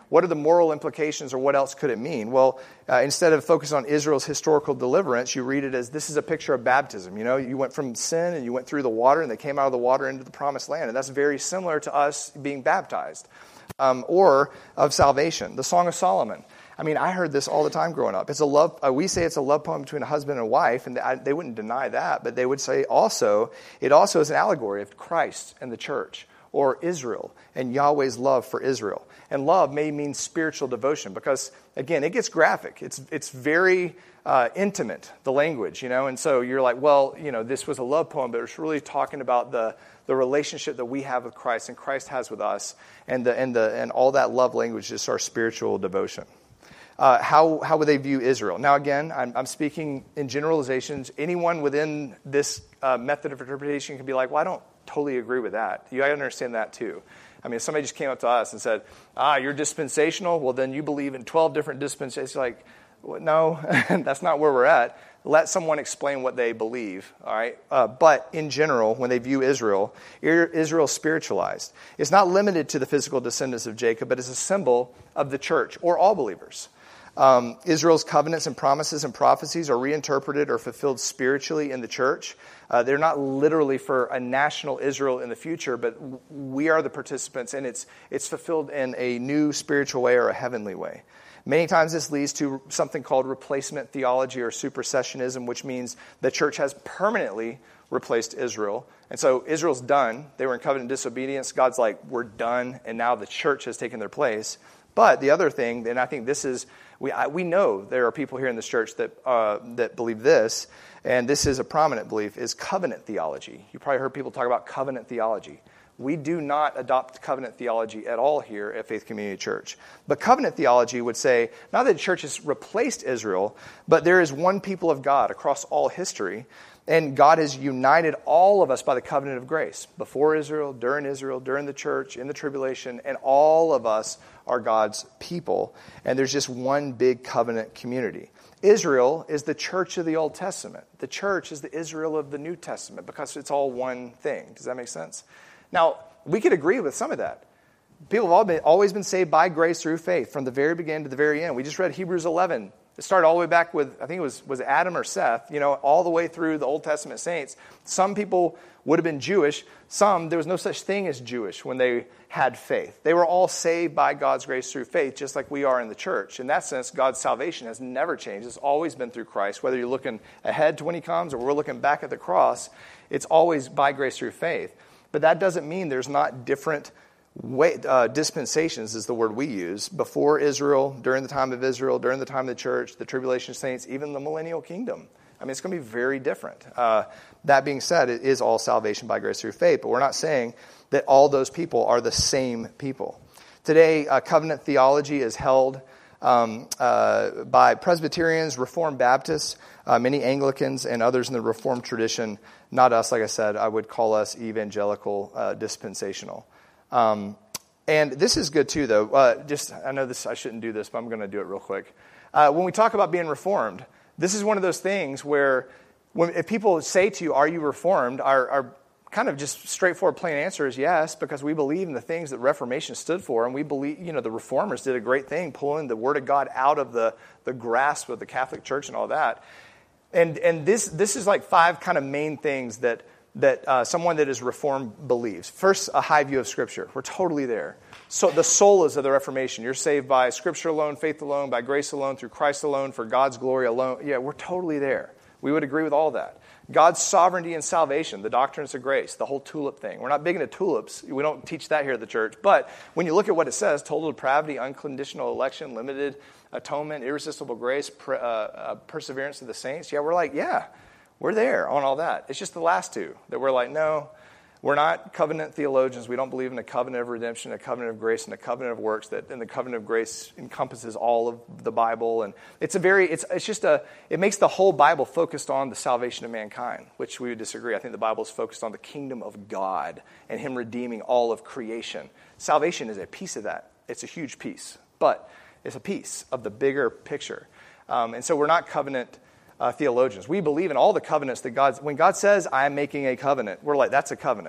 [SPEAKER 1] what are the moral implications, or what else could it mean? Well, uh, instead of focusing on Israel's historical deliverance, you read it as this is a picture of baptism. You know, you went from sin and you went through the water, and they came out of the water into the promised land. And that's very similar to us being baptized. Um, or of salvation. The Song of Solomon. I mean, I heard this all the time growing up. It's a love. Uh, we say it's a love poem between a husband and a wife, and I, they wouldn't deny that. But they would say also, it also is an allegory of Christ and the church, or Israel and Yahweh's love for Israel. And love may mean spiritual devotion because, again, it gets graphic. It's it's very uh, intimate, the language, you know. And so you're like, well, you know, this was a love poem, but it's really talking about the the relationship that we have with Christ and Christ has with us, and the and the and all that love language is our spiritual devotion. Uh, how how would they view Israel? Now, again, I'm, I'm speaking in generalizations. Anyone within this uh, method of interpretation can be like, well, I don't totally agree with that. You got to understand that too. I mean, if somebody just came up to us and said, ah, you're dispensational, well, then you believe in twelve different dispensations. Like, well, no, that's not where we're at. Let someone explain what they believe, all right? Uh, but in general, when they view Israel, Israel is spiritualized. It's not limited to the physical descendants of Jacob, but it's a symbol of the church or all believers. Um, Israel's covenants and promises and prophecies are reinterpreted or fulfilled spiritually in the church. Uh, they're not literally for a national Israel in the future, but we are the participants, and it's it's fulfilled in a new spiritual way or a heavenly way. Many times this leads to something called replacement theology or supersessionism, which means the church has permanently replaced Israel. And so Israel's done. They were in covenant disobedience. God's like, we're done, and now the church has taken their place. But the other thing, and I think this is, we I, we know there are people here in this church that uh, that believe this, and this is a prominent belief, is covenant theology. You probably heard people talk about covenant theology. We do not adopt covenant theology at all here at Faith Community Church. But covenant theology would say, not that the church has replaced Israel, but there is one people of God across all history, and God has united all of us by the covenant of grace. Before Israel, during Israel, during the church, in the tribulation, and all of us are God's people. And there's just one big covenant community. Israel is the church of the Old Testament. The church is the Israel of the New Testament because it's all one thing. Does that make sense? Now, we could agree with some of that. People have all been, always been saved by grace through faith from the very beginning to the very end. We just read Hebrews eleven. It started all the way back with, I think it was, was Adam or Seth, you know, all the way through the Old Testament saints. Some people would have been Jewish. Some, there was no such thing as Jewish when they had faith. They were all saved by God's grace through faith, just like we are in the church. In that sense, God's salvation has never changed. It's always been through Christ. Whether you're looking ahead to when he comes or we're looking back at the cross, it's always by grace through faith. But that doesn't mean there's not different way, uh, dispensations is the word we use, before Israel, during the time of Israel, during the time of the church, the tribulation saints, even the millennial kingdom. I mean, it's going to be very different. Uh, that being said, it is all salvation by grace through faith, but we're not saying that all those people are the same people. Today, uh, covenant theology is held um, uh, by Presbyterians, Reformed Baptists, uh, many Anglicans, and others in the Reformed tradition. Not us, like I said. I would call us evangelical uh, dispensational. Um, and this is good too, though. Uh, just I know this. I shouldn't do this, but I'm going to do it real quick. Uh, when we talk about being reformed, this is one of those things where, when if people say to you, "Are you reformed?" Our, our kind of just straightforward, plain answer is yes, because we believe in the things that Reformation stood for, and we believe, you know, the Reformers did a great thing, pulling the Word of God out of the the grasp of the Catholic Church and all that. And and this this is like five kind of main things that that uh, someone that is Reformed believes. First, a high view of Scripture. We're totally there. So the solas of the Reformation. You're saved by Scripture alone, faith alone, by grace alone, through Christ alone, for God's glory alone. Yeah, we're totally there. We would agree with all that. God's sovereignty and salvation, the doctrines of grace, the whole tulip thing. We're not big into tulips. We don't teach that here at the church. But when you look at what it says, total depravity, unconditional election, limited atonement, irresistible grace, per, uh, uh, perseverance of the saints. Yeah, we're like, yeah, we're there on all that. It's just the last two that we're like, no, we're not covenant theologians. We don't believe in a covenant of redemption, a covenant of grace, and a covenant of works. That and the covenant of grace encompasses all of the Bible, and it's a very, it's it's just a, it makes the whole Bible focused on the salvation of mankind, which we would disagree. I think the Bible is focused on the kingdom of God and Him redeeming all of creation. Salvation is a piece of that. It's a huge piece, but it's a piece of the bigger picture. Um, and so we're not covenant uh, theologians. We believe in all the covenants that God's, when God says, I'm making a covenant, we're like, that's a covenant.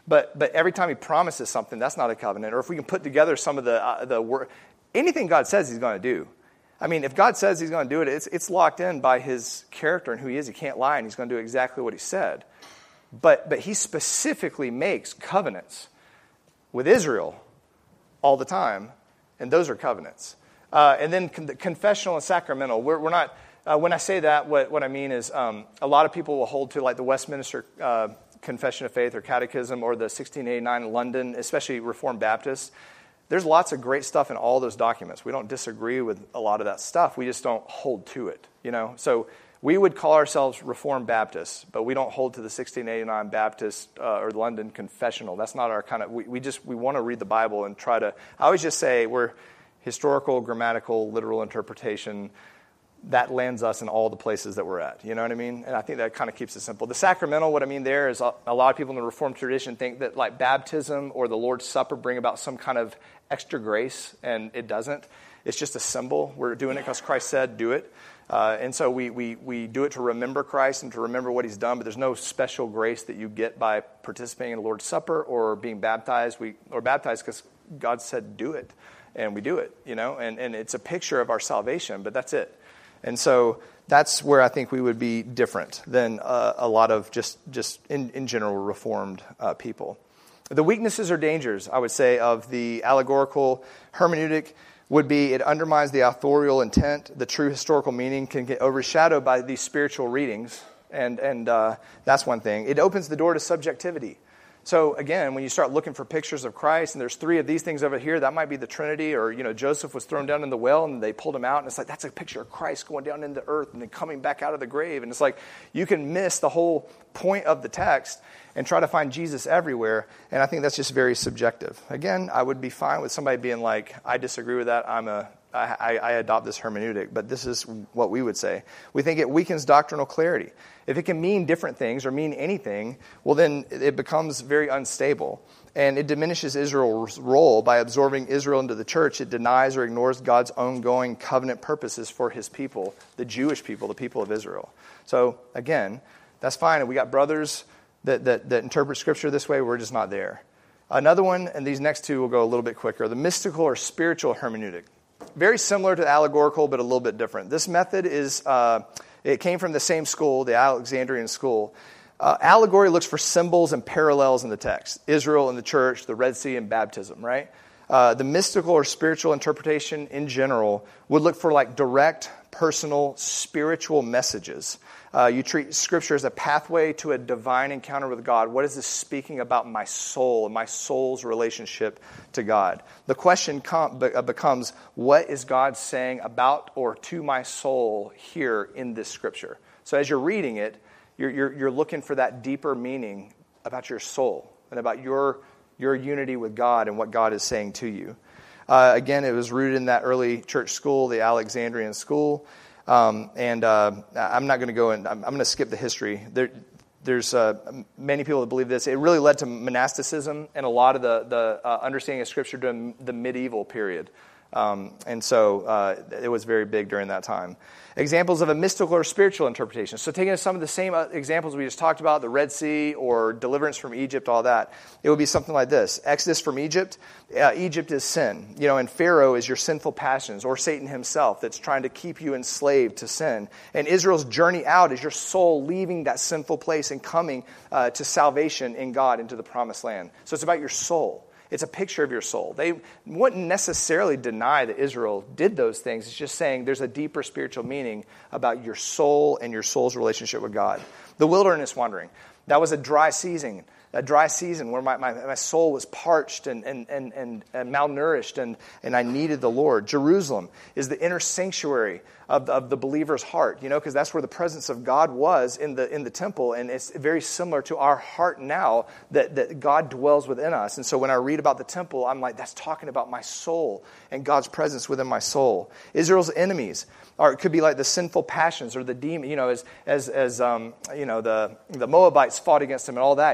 [SPEAKER 1] But but every time he promises something, that's not a covenant. Or if we can put together some of the uh, the word, anything God says he's going to do. I mean, if God says he's going to do it, it's it's locked in by his character and who he is. He can't lie, and he's going to do exactly what he said. But but he specifically makes covenants with Israel all the time, and those are covenants. Uh, and then con- confessional and sacramental. We're, we're not. Uh, when I say that, what what I mean is um, a lot of people will hold to like the Westminster Uh, Confession of Faith or Catechism or the sixteen eighty-nine in London, especially Reformed Baptists. There's lots of great stuff in all those documents. We don't disagree with a lot of that stuff. We just don't hold to it, you know. So we would call ourselves Reformed Baptists, but we don't hold to the sixteen eighty-nine Baptist uh, or London Confessional. That's not our kind of, we, we just, we want to read the Bible and try to, I always just say we're historical, grammatical, literal interpretation. That lands us in all the places that we're at. You know what I mean? And I think that kind of keeps it simple. The sacramental, what I mean there is a, a lot of people in the Reformed tradition think that like baptism or the Lord's Supper bring about some kind of extra grace, and it doesn't. It's just a symbol. We're doing it because Christ said, do it. Uh, and so we, we, we do it to remember Christ and to remember what he's done, but there's no special grace that you get by participating in the Lord's Supper or being baptized. We or baptized because God said, do it. And we do it, you know, and, and it's a picture of our salvation, but that's it. And so that's where I think we would be different than uh, a lot of just, just in, in general Reformed uh, people. The weaknesses or dangers, I would say, of the allegorical hermeneutic would be it undermines the authorial intent. The true historical meaning can get overshadowed by these spiritual readings, and, and uh, that's one thing. It opens the door to subjectivity. So again, when you start looking for pictures of Christ, and there's three of these things over here, that might be the Trinity, or you know, Joseph was thrown down in the well, and they pulled him out, and it's like that's a picture of Christ going down into the earth and then coming back out of the grave, and it's like you can miss the whole point of the text and try to find Jesus everywhere, and I think that's just very subjective. Again, I would be fine with somebody being like, I disagree with that. I'm a I, I adopt this hermeneutic, but this is what we would say. We think it weakens doctrinal clarity. If it can mean different things or mean anything, well, then it becomes very unstable. And it diminishes Israel's role by absorbing Israel into the church. It denies or ignores God's ongoing covenant purposes for his people, the Jewish people, the people of Israel. So, again, that's fine. And we got brothers that, that, that interpret Scripture this way. We're just not there. Another one, and these next two will go a little bit quicker, the mystical or spiritual hermeneutic. Very similar to allegorical, but a little bit different. This method is, uh, it came from the same school, the Alexandrian school. Uh, allegory looks for symbols and parallels in the text. Israel and the church, the Red Sea and baptism, right? Uh, the mystical or spiritual interpretation in general would look for like direct, personal, spiritual messages. Uh, you treat Scripture as a pathway to a divine encounter with God. What is this speaking about my soul and my soul's relationship to God? The question com- be- becomes, what is God saying about or to my soul here in this Scripture? So as you're reading it, you're, you're, you're looking for that deeper meaning about your soul and about your, your unity with God and what God is saying to you. Uh, again, it was rooted in that early church school, the Alexandrian school. Um, and uh, I'm not going to go in, I'm, I'm going to skip the history. There, there's uh, many people that believe this. It really led to monasticism and a lot of the, the uh, understanding of Scripture during the medieval period. Um, and so uh, it was very big during that time. Examples of a mystical or spiritual interpretation. So taking some of the same examples we just talked about, the Red Sea or deliverance from Egypt, all that, it would be something like this. Exodus from Egypt, uh, Egypt is sin. You know, and Pharaoh is your sinful passions, or Satan himself that's trying to keep you enslaved to sin. And Israel's journey out is your soul leaving that sinful place and coming uh, to salvation in God into the promised land. So it's about your soul. It's a picture of your soul. They wouldn't necessarily deny that Israel did those things. It's just saying there's a deeper spiritual meaning about your soul and your soul's relationship with God. The wilderness wandering. That was a dry season. A dry season where my, my, my soul was parched and, and, and, and, and malnourished and, and I needed the Lord. Jerusalem is the inner sanctuary of the, of the believer's heart, you know, because that's where the presence of God was in the in the temple. And it's very similar to our heart now that, that God dwells within us. And so when I read about the temple, I'm like, that's talking about my soul and God's presence within my soul. Israel's enemies. Or it could be like the sinful passions or the demon, you know, as as as um, you know the the Moabites fought against him and all that. You're like, I,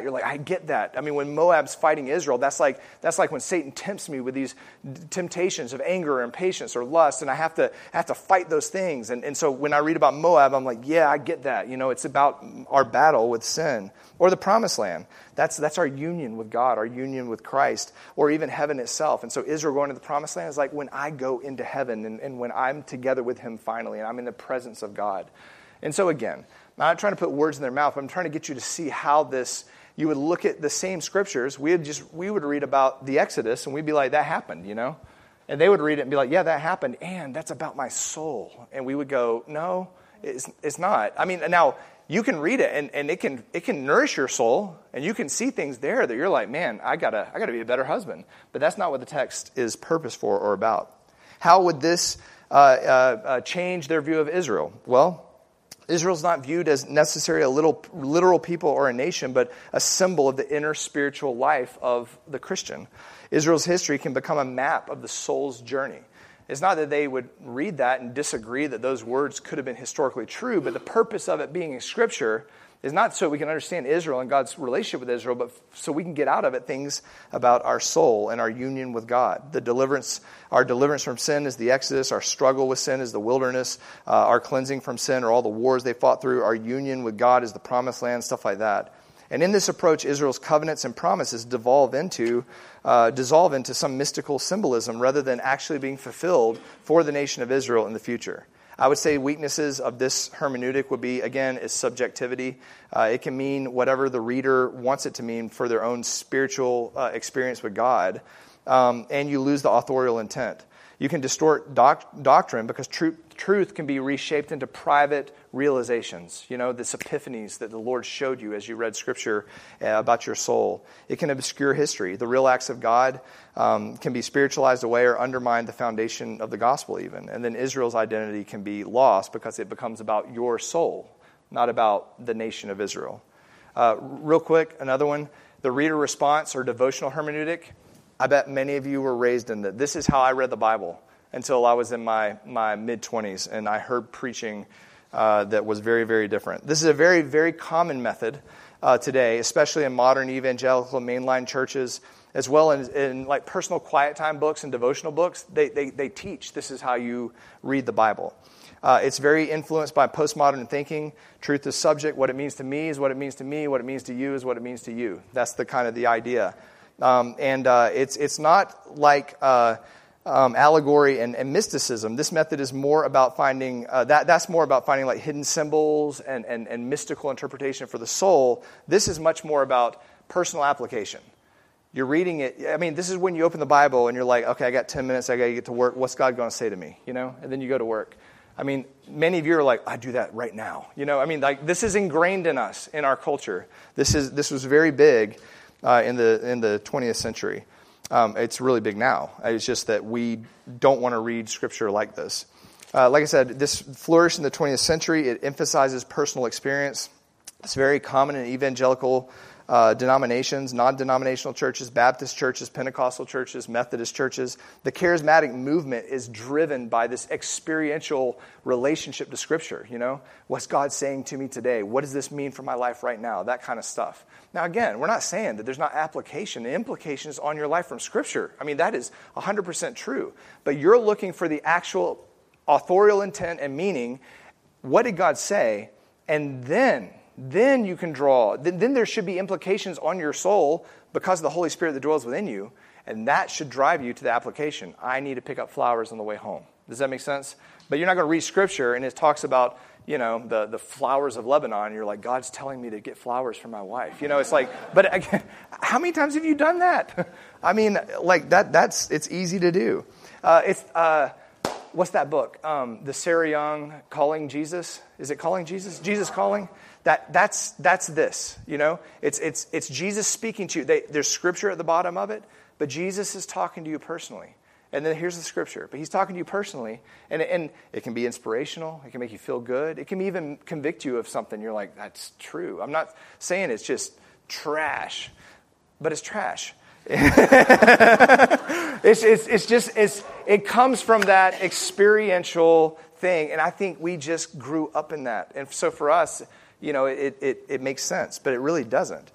[SPEAKER 1] get that. I mean, when Moab's fighting Israel, that's like that's like when Satan tempts me with these temptations of anger or impatience or lust, and I have to have to fight those things. And, and so when I read about Moab, I'm like, yeah, I get that. You know, it's about our battle with sin. Or the Promised Land. That's that's our union with God, our union with Christ, or even heaven itself. And so Israel going to the Promised Land is like when I go into heaven and, and when I'm together with him finally and I'm in the presence of God. And so again, I'm not trying to put words in their mouth, but I'm trying to get you to see how this, you would look at the same scriptures. We would just we would read about the Exodus and we'd be like, that happened, you know? And they would read it and be like, yeah, that happened, and that's about my soul. And we would go, no, it's it's not. I mean, now, you can read it and, and it can it can nourish your soul, and you can see things there that you're like, man, I gotta I gotta be a better husband. But that's not what the text is purpose for or about. How would this uh, uh, uh, change their view of Israel? Well, Israel's not viewed as necessarily a little literal people or a nation, but a symbol of the inner spiritual life of the Christian. Israel's history can become a map of the soul's journey. It's not that they would read that and disagree that those words could have been historically true, but the purpose of it being in Scripture is not so we can understand Israel and God's relationship with Israel, but so we can get out of it things about our soul and our union with God. The deliverance, our deliverance from sin is the Exodus. Our struggle with sin is the wilderness. Uh, our cleansing from sin are all the wars they fought through. Our union with God is the Promised Land, stuff like that. And in this approach, Israel's covenants and promises devolve into, uh, dissolve into some mystical symbolism rather than actually being fulfilled for the nation of Israel in the future. I would say weaknesses of this hermeneutic would be, again, is subjectivity. Uh, it can mean whatever the reader wants it to mean for their own spiritual uh, experience with God, um, and you lose the authorial intent. You can distort doc- doctrine because truth, truth can be reshaped into private realizations, you know, this epiphanies that the Lord showed you as you read Scripture uh, about your soul. It can obscure history. The real acts of God um, can be spiritualized away or undermine the foundation of the gospel even. And then Israel's identity can be lost because it becomes about your soul, not about the nation of Israel. Uh, real quick, another one, the reader response or devotional hermeneutic. I bet many of you were raised in that. This is how I read the Bible until I was in my, my mid-twenties, and I heard preaching uh, that was very, very different. This is a very, very common method uh, today, especially in modern evangelical mainline churches, as well as in, in like personal quiet time books and devotional books. They, they, they teach this is how you read the Bible. Uh, it's very influenced by postmodern thinking. Truth is subject. What it means to me is what it means to me. What it means to you is what it means to you. That's the kind of the idea. Um, and uh, it's it's not like uh, um, allegory and, and mysticism. This method is more about finding uh, that that's more about finding like hidden symbols and, and and mystical interpretation for the soul. This is much more about personal application. You're reading it. I mean, this is when you open the Bible and you're like, okay, I got ten minutes. I got to get to work. What's God going to say to me? You know, and then you go to work. I mean, many of you are like, I do that right now. You know, I mean, like this is ingrained in us, in our culture. This is this was very big. Uh, in the in the twentieth century. Um, it's really big now. It's just that we don't want to read Scripture like this. Uh, like I said, this flourished in the twentieth century. It emphasizes personal experience. It's very common in evangelical uh, denominations, non-denominational churches, Baptist churches, Pentecostal churches, Methodist churches. The charismatic movement is driven by this experiential relationship to Scripture. You know, what's God saying to me today? What does this mean for my life right now? That kind of stuff. Now, again, we're not saying that there's not application and implications on your life from Scripture. I mean, that is one hundred percent true. But you're looking for the actual authorial intent and meaning. What did God say? And then, then you can draw. Then, then there should be implications on your soul because of the Holy Spirit that dwells within you. And that should drive you to the application. I need to pick up flowers on the way home. Does that make sense? But you're not going to read Scripture and it talks about, you know, the, the flowers of Lebanon. You're like, God's telling me to get flowers for my wife. You know, it's like, but again, how many times have you done that? I mean, like that, that's, it's easy to do. Uh, it's, uh, what's that book? Um, the Sarah Young Calling Jesus. Is it Calling Jesus? Jesus Calling? That, that's, that's this, you know, it's, it's, it's Jesus speaking to you. They, there's Scripture at the bottom of it, but Jesus is talking to you personally. And then here's the Scripture. But he's talking to you personally. And, and it can be inspirational. It can make you feel good. It can even convict you of something. You're like, that's true. I'm not saying it's just trash. But it's trash. it's, it's, it's just, it's, it comes from that experiential thing. And I think we just grew up in that. And so for us, you know, it, it, it makes sense. But it really doesn't.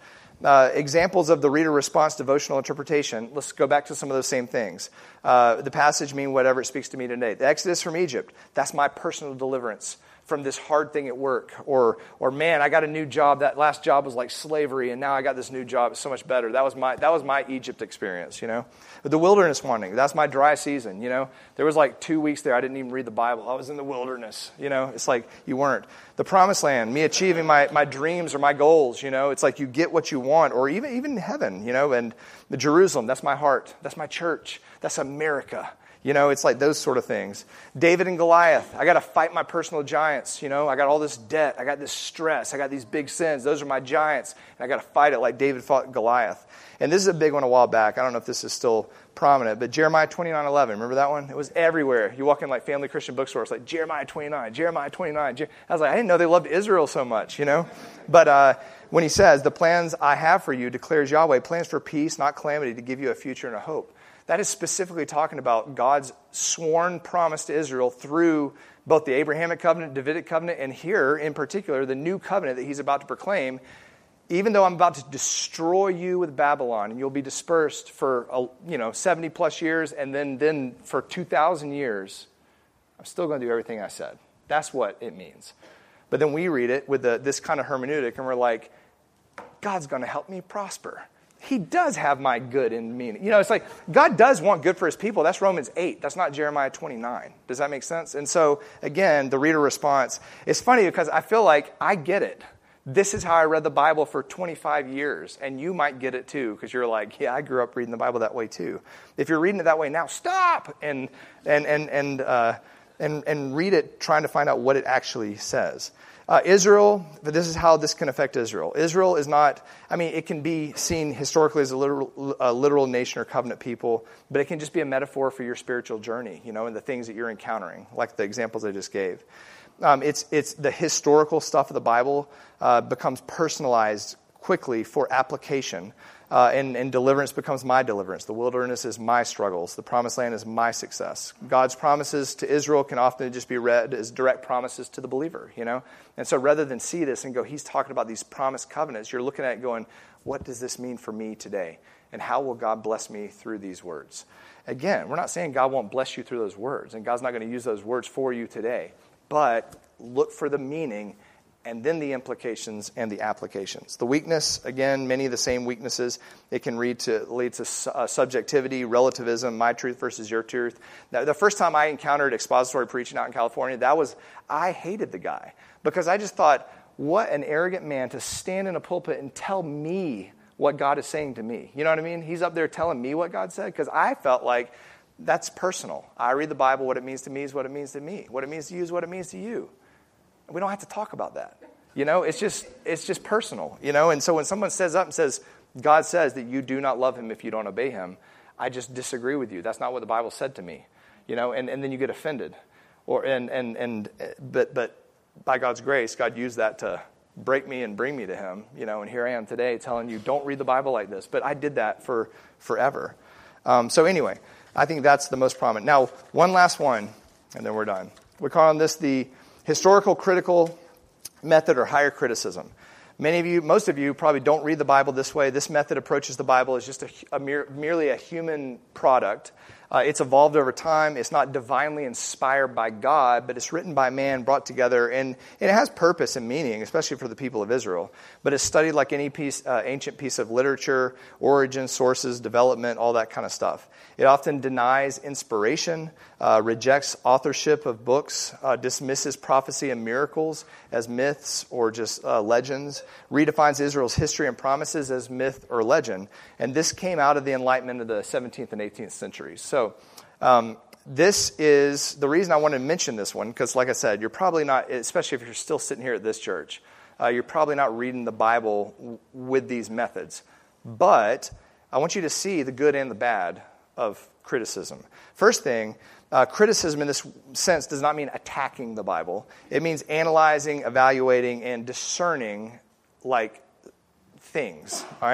[SPEAKER 1] Uh, examples of the reader response devotional interpretation. Let's go back to some of those same things. Uh, the passage mean whatever it speaks to me today. The Exodus from Egypt, that's my personal deliverance from this hard thing at work. Or, or man, I got a new job. That last job was like slavery, and now I got this new job. It's so much better. That was my that was my Egypt experience, you know. But the wilderness wandering, that's my dry season, you know. There was like two weeks there I didn't even read the Bible. I was in the wilderness, you know. It's like you weren't. The promised land, me achieving my, my dreams or my goals, you know. It's like you get what you want, or even even heaven, you know. And the Jerusalem, that's my heart. That's my church. That's America. You know, it's like those sort of things. David and Goliath. I got to fight my personal giants. You know, I got all this debt. I got this stress. I got these big sins. Those are my giants. And I got to fight it like David fought Goliath. And this is a big one a while back. I don't know if this is still prominent, but Jeremiah twenty-nine eleven. Remember that one? It was everywhere. You walk in like family Christian bookstores, like Jeremiah twenty-nine, Jeremiah twenty-nine. Jer- I was like, I didn't know they loved Israel so much, you know. But uh, when he says, the plans I have for you, declares Yahweh, plans for peace, not calamity, to give you a future and a hope. That is specifically talking about God's sworn promise to Israel through both the Abrahamic covenant, Davidic covenant, and here, in particular, the new covenant that he's about to proclaim. Even though I'm about to destroy you with Babylon, and you'll be dispersed for a, you know seventy plus years, and then, then for two thousand years, I'm still going to do everything I said. That's what it means. But then we read it with the, this kind of hermeneutic, and we're like, God's going to help me prosper. He does have my good in me. You know, it's like God does want good for his people. That's Romans eight. That's not Jeremiah twenty-nine. Does that make sense? And so, again, the reader response. It's funny because I feel like I get it. This is how I read the Bible for twenty-five years. And you might get it too because you're like, yeah, I grew up reading the Bible that way too. If you're reading it that way now, stop and and and and uh, and, and read it trying to find out what it actually says. Uh, Israel, but this is how this can affect Israel. Israel is not, I mean, it can be seen historically as a literal, a literal nation or covenant people, but it can just be a metaphor for your spiritual journey, you know, and the things that you're encountering, like the examples I just gave. Um, it's it's the historical stuff of the Bible uh, becomes personalized quickly for application. Uh, and, and deliverance becomes my deliverance. The wilderness is my struggles. The promised land is my success. God's promises to Israel can often just be read as direct promises to the believer, you know? And so rather than see this and go, he's talking about these promised covenants, you're looking at it going, what does this mean for me today? And how will God bless me through these words? Again, we're not saying God won't bless you through those words, and God's not going to use those words for you today. But look for the meaning and then the implications and the applications. The weakness, again, many of the same weaknesses. It can lead to, lead to uh, subjectivity, relativism, my truth versus your truth. Now, the first time I encountered expository preaching out in California, that was, I hated the guy. Because I just thought, what an arrogant man to stand in a pulpit and tell me what God is saying to me. You know what I mean? He's up there telling me what God said. Because I felt like that's personal. I read the Bible, what it means to me is what it means to me. What it means to you is what it means to you. We don't have to talk about that. You know, it's just it's just personal, you know. And so when someone says up and says, God says that you do not love him if you don't obey him, I just disagree with you. That's not what the Bible said to me. You know, and, and then you get offended. Or and and and but but by God's grace, God used that to break me and bring me to him, you know, and here I am today telling you, don't read the Bible like this. But I did that for forever. Um, so anyway, I think that's the most prominent. Now, one last one, and then we're done. We're calling this the historical critical method or higher criticism. Many of you, most of you probably don't read the Bible this way. This method approaches the Bible as just a, a mere, merely a human product. Uh, it's evolved over time. It's not divinely inspired by God, but it's written by man, brought together, and, and it has purpose and meaning, especially for the people of Israel. But it's studied like any piece, uh, ancient piece of literature, origin, sources, development, all that kind of stuff. It often denies inspiration, uh, rejects authorship of books, uh, dismisses prophecy and miracles as myths or just uh, legends, redefines Israel's history and promises as myth or legend. And this came out of the Enlightenment of the seventeenth and eighteenth centuries. So um, this is the reason I wanted to mention this one, because like I said, you're probably not, especially if you're still sitting here at this church, uh, you're probably not reading the Bible w- with these methods. But I want you to see the good and the bad of criticism. First thing, uh, criticism in this sense does not mean attacking the Bible. It means analyzing, evaluating, and discerning like things. All right.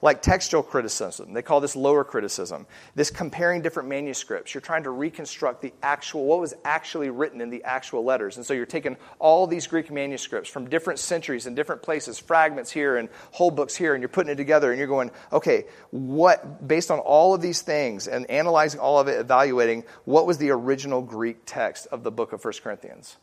[SPEAKER 1] like textual criticism. They call this lower criticism. This comparing different manuscripts. You're trying to reconstruct the actual, what was actually written in the actual letters. And so you're taking all these Greek manuscripts from different centuries and different places, fragments here and whole books here, and you're putting it together and you're going, okay, what, based on all of these things and analyzing all of it, evaluating, what was the original Greek text of the book of First Corinthians?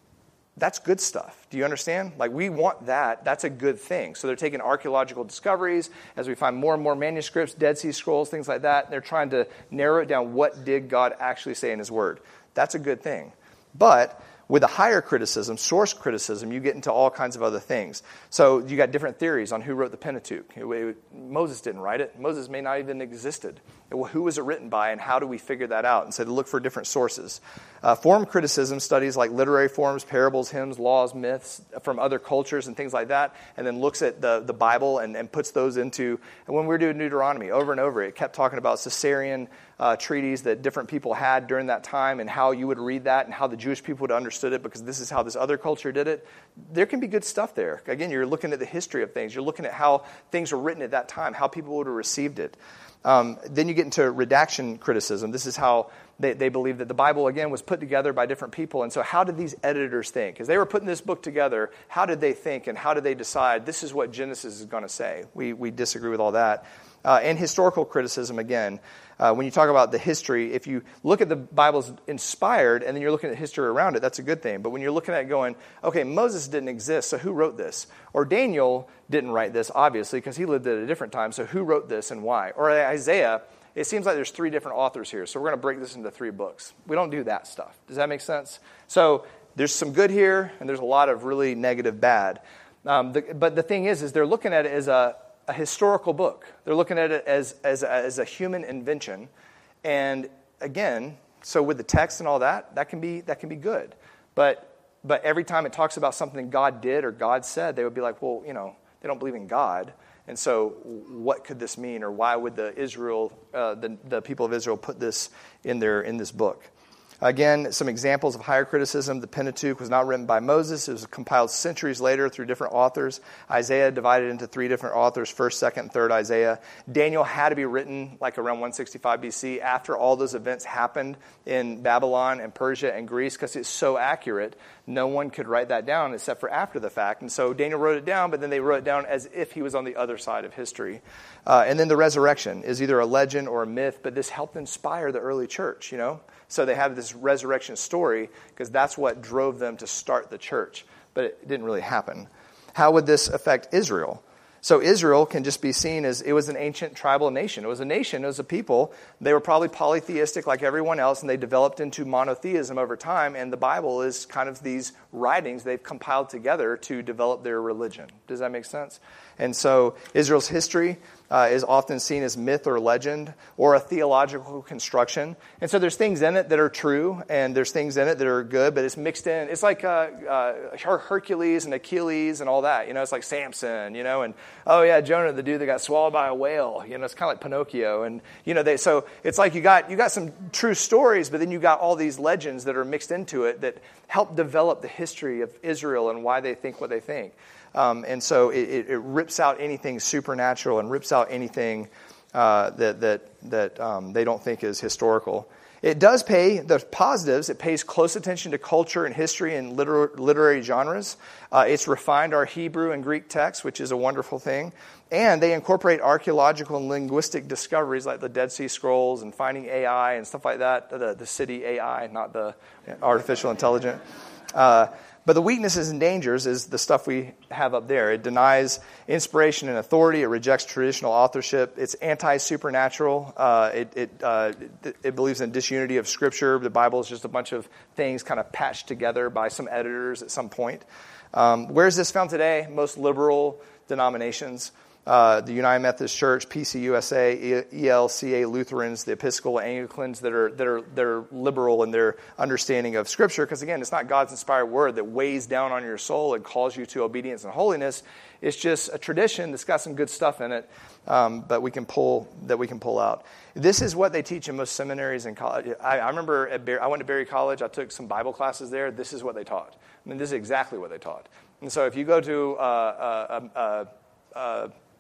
[SPEAKER 1] That's good stuff. Do you understand? Like, we want that. That's a good thing. So they're taking archaeological discoveries as we find more and more manuscripts, Dead Sea Scrolls, things like that. They're trying to narrow it down. What did God actually say in his word? That's a good thing. But with a higher criticism, source criticism, you get into all kinds of other things. So you got different theories on who wrote the Pentateuch. It, it, Moses didn't write it. Moses may not even existed. It, well, who was it written by, and how do we figure that out? And so to look for different sources. Uh, form criticism studies like literary forms, parables, hymns, laws, myths from other cultures and things like that, and then looks at the, the Bible and, and puts those into, and when we were doing Deuteronomy, over and over, it kept talking about Caesarean uh, treaties that different people had during that time and how you would read that and how the Jewish people would have understood it because this is how this other culture did it. There can be good stuff there. Again, you're looking at the history of things. You're looking at how things were written at that time, how people would have received it. Um, then you get into redaction criticism. This is how they, they believe that the Bible, again, was put together by different people. And so how did these editors think? As they were putting this book together, how did they think and how did they decide this is what Genesis is going to say? We, we disagree with all that. Uh, and historical criticism, again, uh, when you talk about the history, if you look at the Bible's inspired and then you're looking at history around it, that's a good thing. But when you're looking at it going, okay, Moses didn't exist, so who wrote this? Or Daniel didn't write this, obviously, because he lived at a different time, so who wrote this and why? Or Isaiah, it seems like there's three different authors here, so we're going to break this into three books. We don't do that stuff. Does that make sense? So there's some good here, and there's a lot of really negative bad. Um, the, but the thing is, is they're looking at it as a a historical book. They're looking at it as, as, a, as a human invention. And again, so with the text and all that, that can be that can be good. But but every time it talks about something God did or God said, they would be like, well, you know, they don't believe in God. And so what could this mean? Or why would the Israel, uh, the, the people of Israel put this in their in this book? Again, some examples of higher criticism. The Pentateuch was not written by Moses. It was compiled centuries later through different authors. Isaiah divided into three different authors, first, second, and third Isaiah. Daniel had to be written like around one sixty-five B C after all those events happened in Babylon and Persia and Greece because it's so accurate. No one could write that down except for after the fact. And so Daniel wrote it down, but then they wrote it down as if he was on the other side of history. Uh, and then the resurrection is either a legend or a myth, but this helped inspire the early church, you know. So they have this resurrection story because that's what drove them to start the church. But it didn't really happen. How would this affect Israel? So Israel can just be seen as it was an ancient tribal nation. It was a nation. It was a people. They were probably polytheistic like everyone else, and they developed into monotheism over time. And the Bible is kind of these writings they've compiled together to develop their religion. Does that make sense? And so Israel's history uh, is often seen as myth or legend or a theological construction. And so there's things in it that are true, and there's things in it that are good, but it's mixed in. It's like uh, uh, Hercules and Achilles and all that. You know, it's like Samson, you know, and, oh, yeah, Jonah, the dude that got swallowed by a whale. You know, it's kind of like Pinocchio. And, you know, they so it's like you got you got some true stories, but then you got all these legends that are mixed into it that help develop the history of Israel and why they think what they think. Um, and so it, it, it rips out anything supernatural and rips out anything uh, that that that um, they don't think is historical. It does pay the positives. It pays close attention to culture and history and liter- literary genres. Uh, it's refined our Hebrew and Greek texts, which is a wonderful thing. And they incorporate archaeological and linguistic discoveries like the Dead Sea Scrolls and finding A I and stuff like that. The, the city A I, not the artificial intelligence. Uh, But the weaknesses and dangers is the stuff we have up there. It denies inspiration and authority. It rejects traditional authorship. It's anti-supernatural. Uh, it, it, uh, it, it believes in disunity of Scripture. The Bible is just a bunch of things kind of patched together by some editors at some point. Um, where is this found today? Most liberal denominations. Uh, the United Methodist Church, P C U S A, E L C A Lutherans, the Episcopal Anglicans that are that are that are liberal in their understanding of Scripture. Because again, it's not God's inspired word that weighs down on your soul and calls you to obedience and holiness. It's just a tradition that's got some good stuff in it, um, but we can pull that we can pull out. This is what they teach in most seminaries and college. I, I remember at Bar- I went to Berry College. I took some Bible classes there. This is what they taught. I mean, this is exactly what they taught. And so if you go to uh, uh, uh, uh,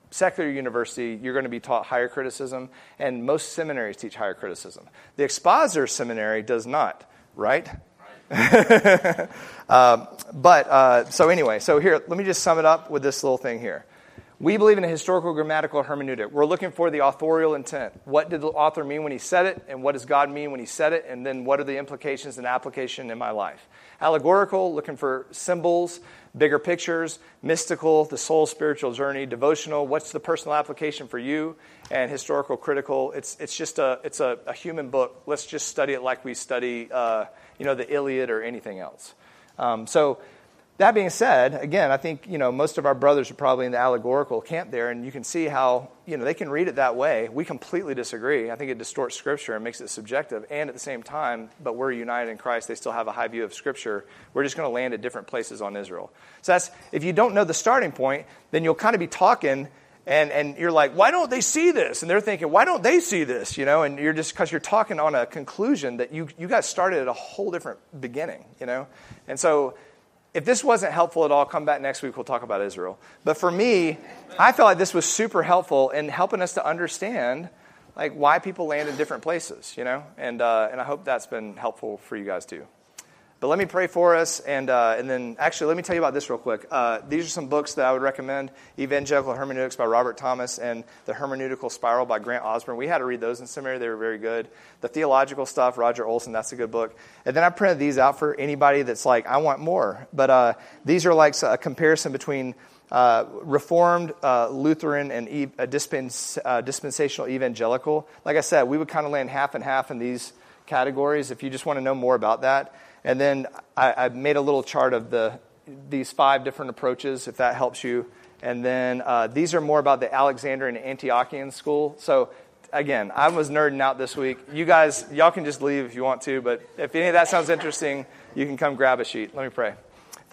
[SPEAKER 1] secular university, you're going to be taught higher criticism, and most seminaries teach higher criticism. The Expositor Seminary does not, right? Right. uh, but, uh, so anyway, so here, let me just sum it up with this little thing here. We believe in a historical grammatical hermeneutic. We're looking for the authorial intent. What did the author mean when he said it, and what does God mean when he said it, and then what are the implications and application in my life? Allegorical, looking for symbols, bigger pictures. Mystical, the soul's spiritual journey. Devotional, what's the personal application for you? And historical critical, it's it's just a it's a, a human book. Let's just study it like we study uh, you know the Iliad or anything else. Um, so. That being said, again, I think, you know, most of our brothers are probably in the allegorical camp there, and you can see how, you know, they can read it that way. We completely disagree. I think it distorts Scripture and makes it subjective, and at the same time, but we're united in Christ. They still have a high view of Scripture. We're just going to land at different places on Israel. So that's, if you don't know the starting point, then you'll kind of be talking, and, and you're like, why don't they see this? And they're thinking, why don't they see this? You know, and you're just, because you're talking on a conclusion that you, you guys started at a whole different beginning, you know? And so, if this wasn't helpful at all, come back next week. We'll talk about Israel. But for me, I felt like this was super helpful in helping us to understand like why people land in different places, you know. And uh, and I hope that's been helpful for you guys too. But let me pray for us, and uh, and then actually let me tell you about this real quick. Uh, these are some books that I would recommend: Evangelical Hermeneutics by Robert Thomas and The Hermeneutical Spiral by Grant Osborne. We had to read those in seminary; they were very good. The theological stuff, Roger Olson, that's a good book. And then I printed these out for anybody that's like, I want more. But uh, these are like a comparison between uh, Reformed, uh, Lutheran, and e- uh, dispens- uh, dispensational evangelical. Like I said, we would kind of land half and half in these categories. If you just want to know more about that. And then I, I made a little chart of the these five different approaches, if that helps you. And then uh, these are more about the Alexandrian and Antiochian school. So, again, I was nerding out this week. You guys, y'all can just leave if you want to. But if any of that sounds interesting, you can come grab a sheet. Let me pray.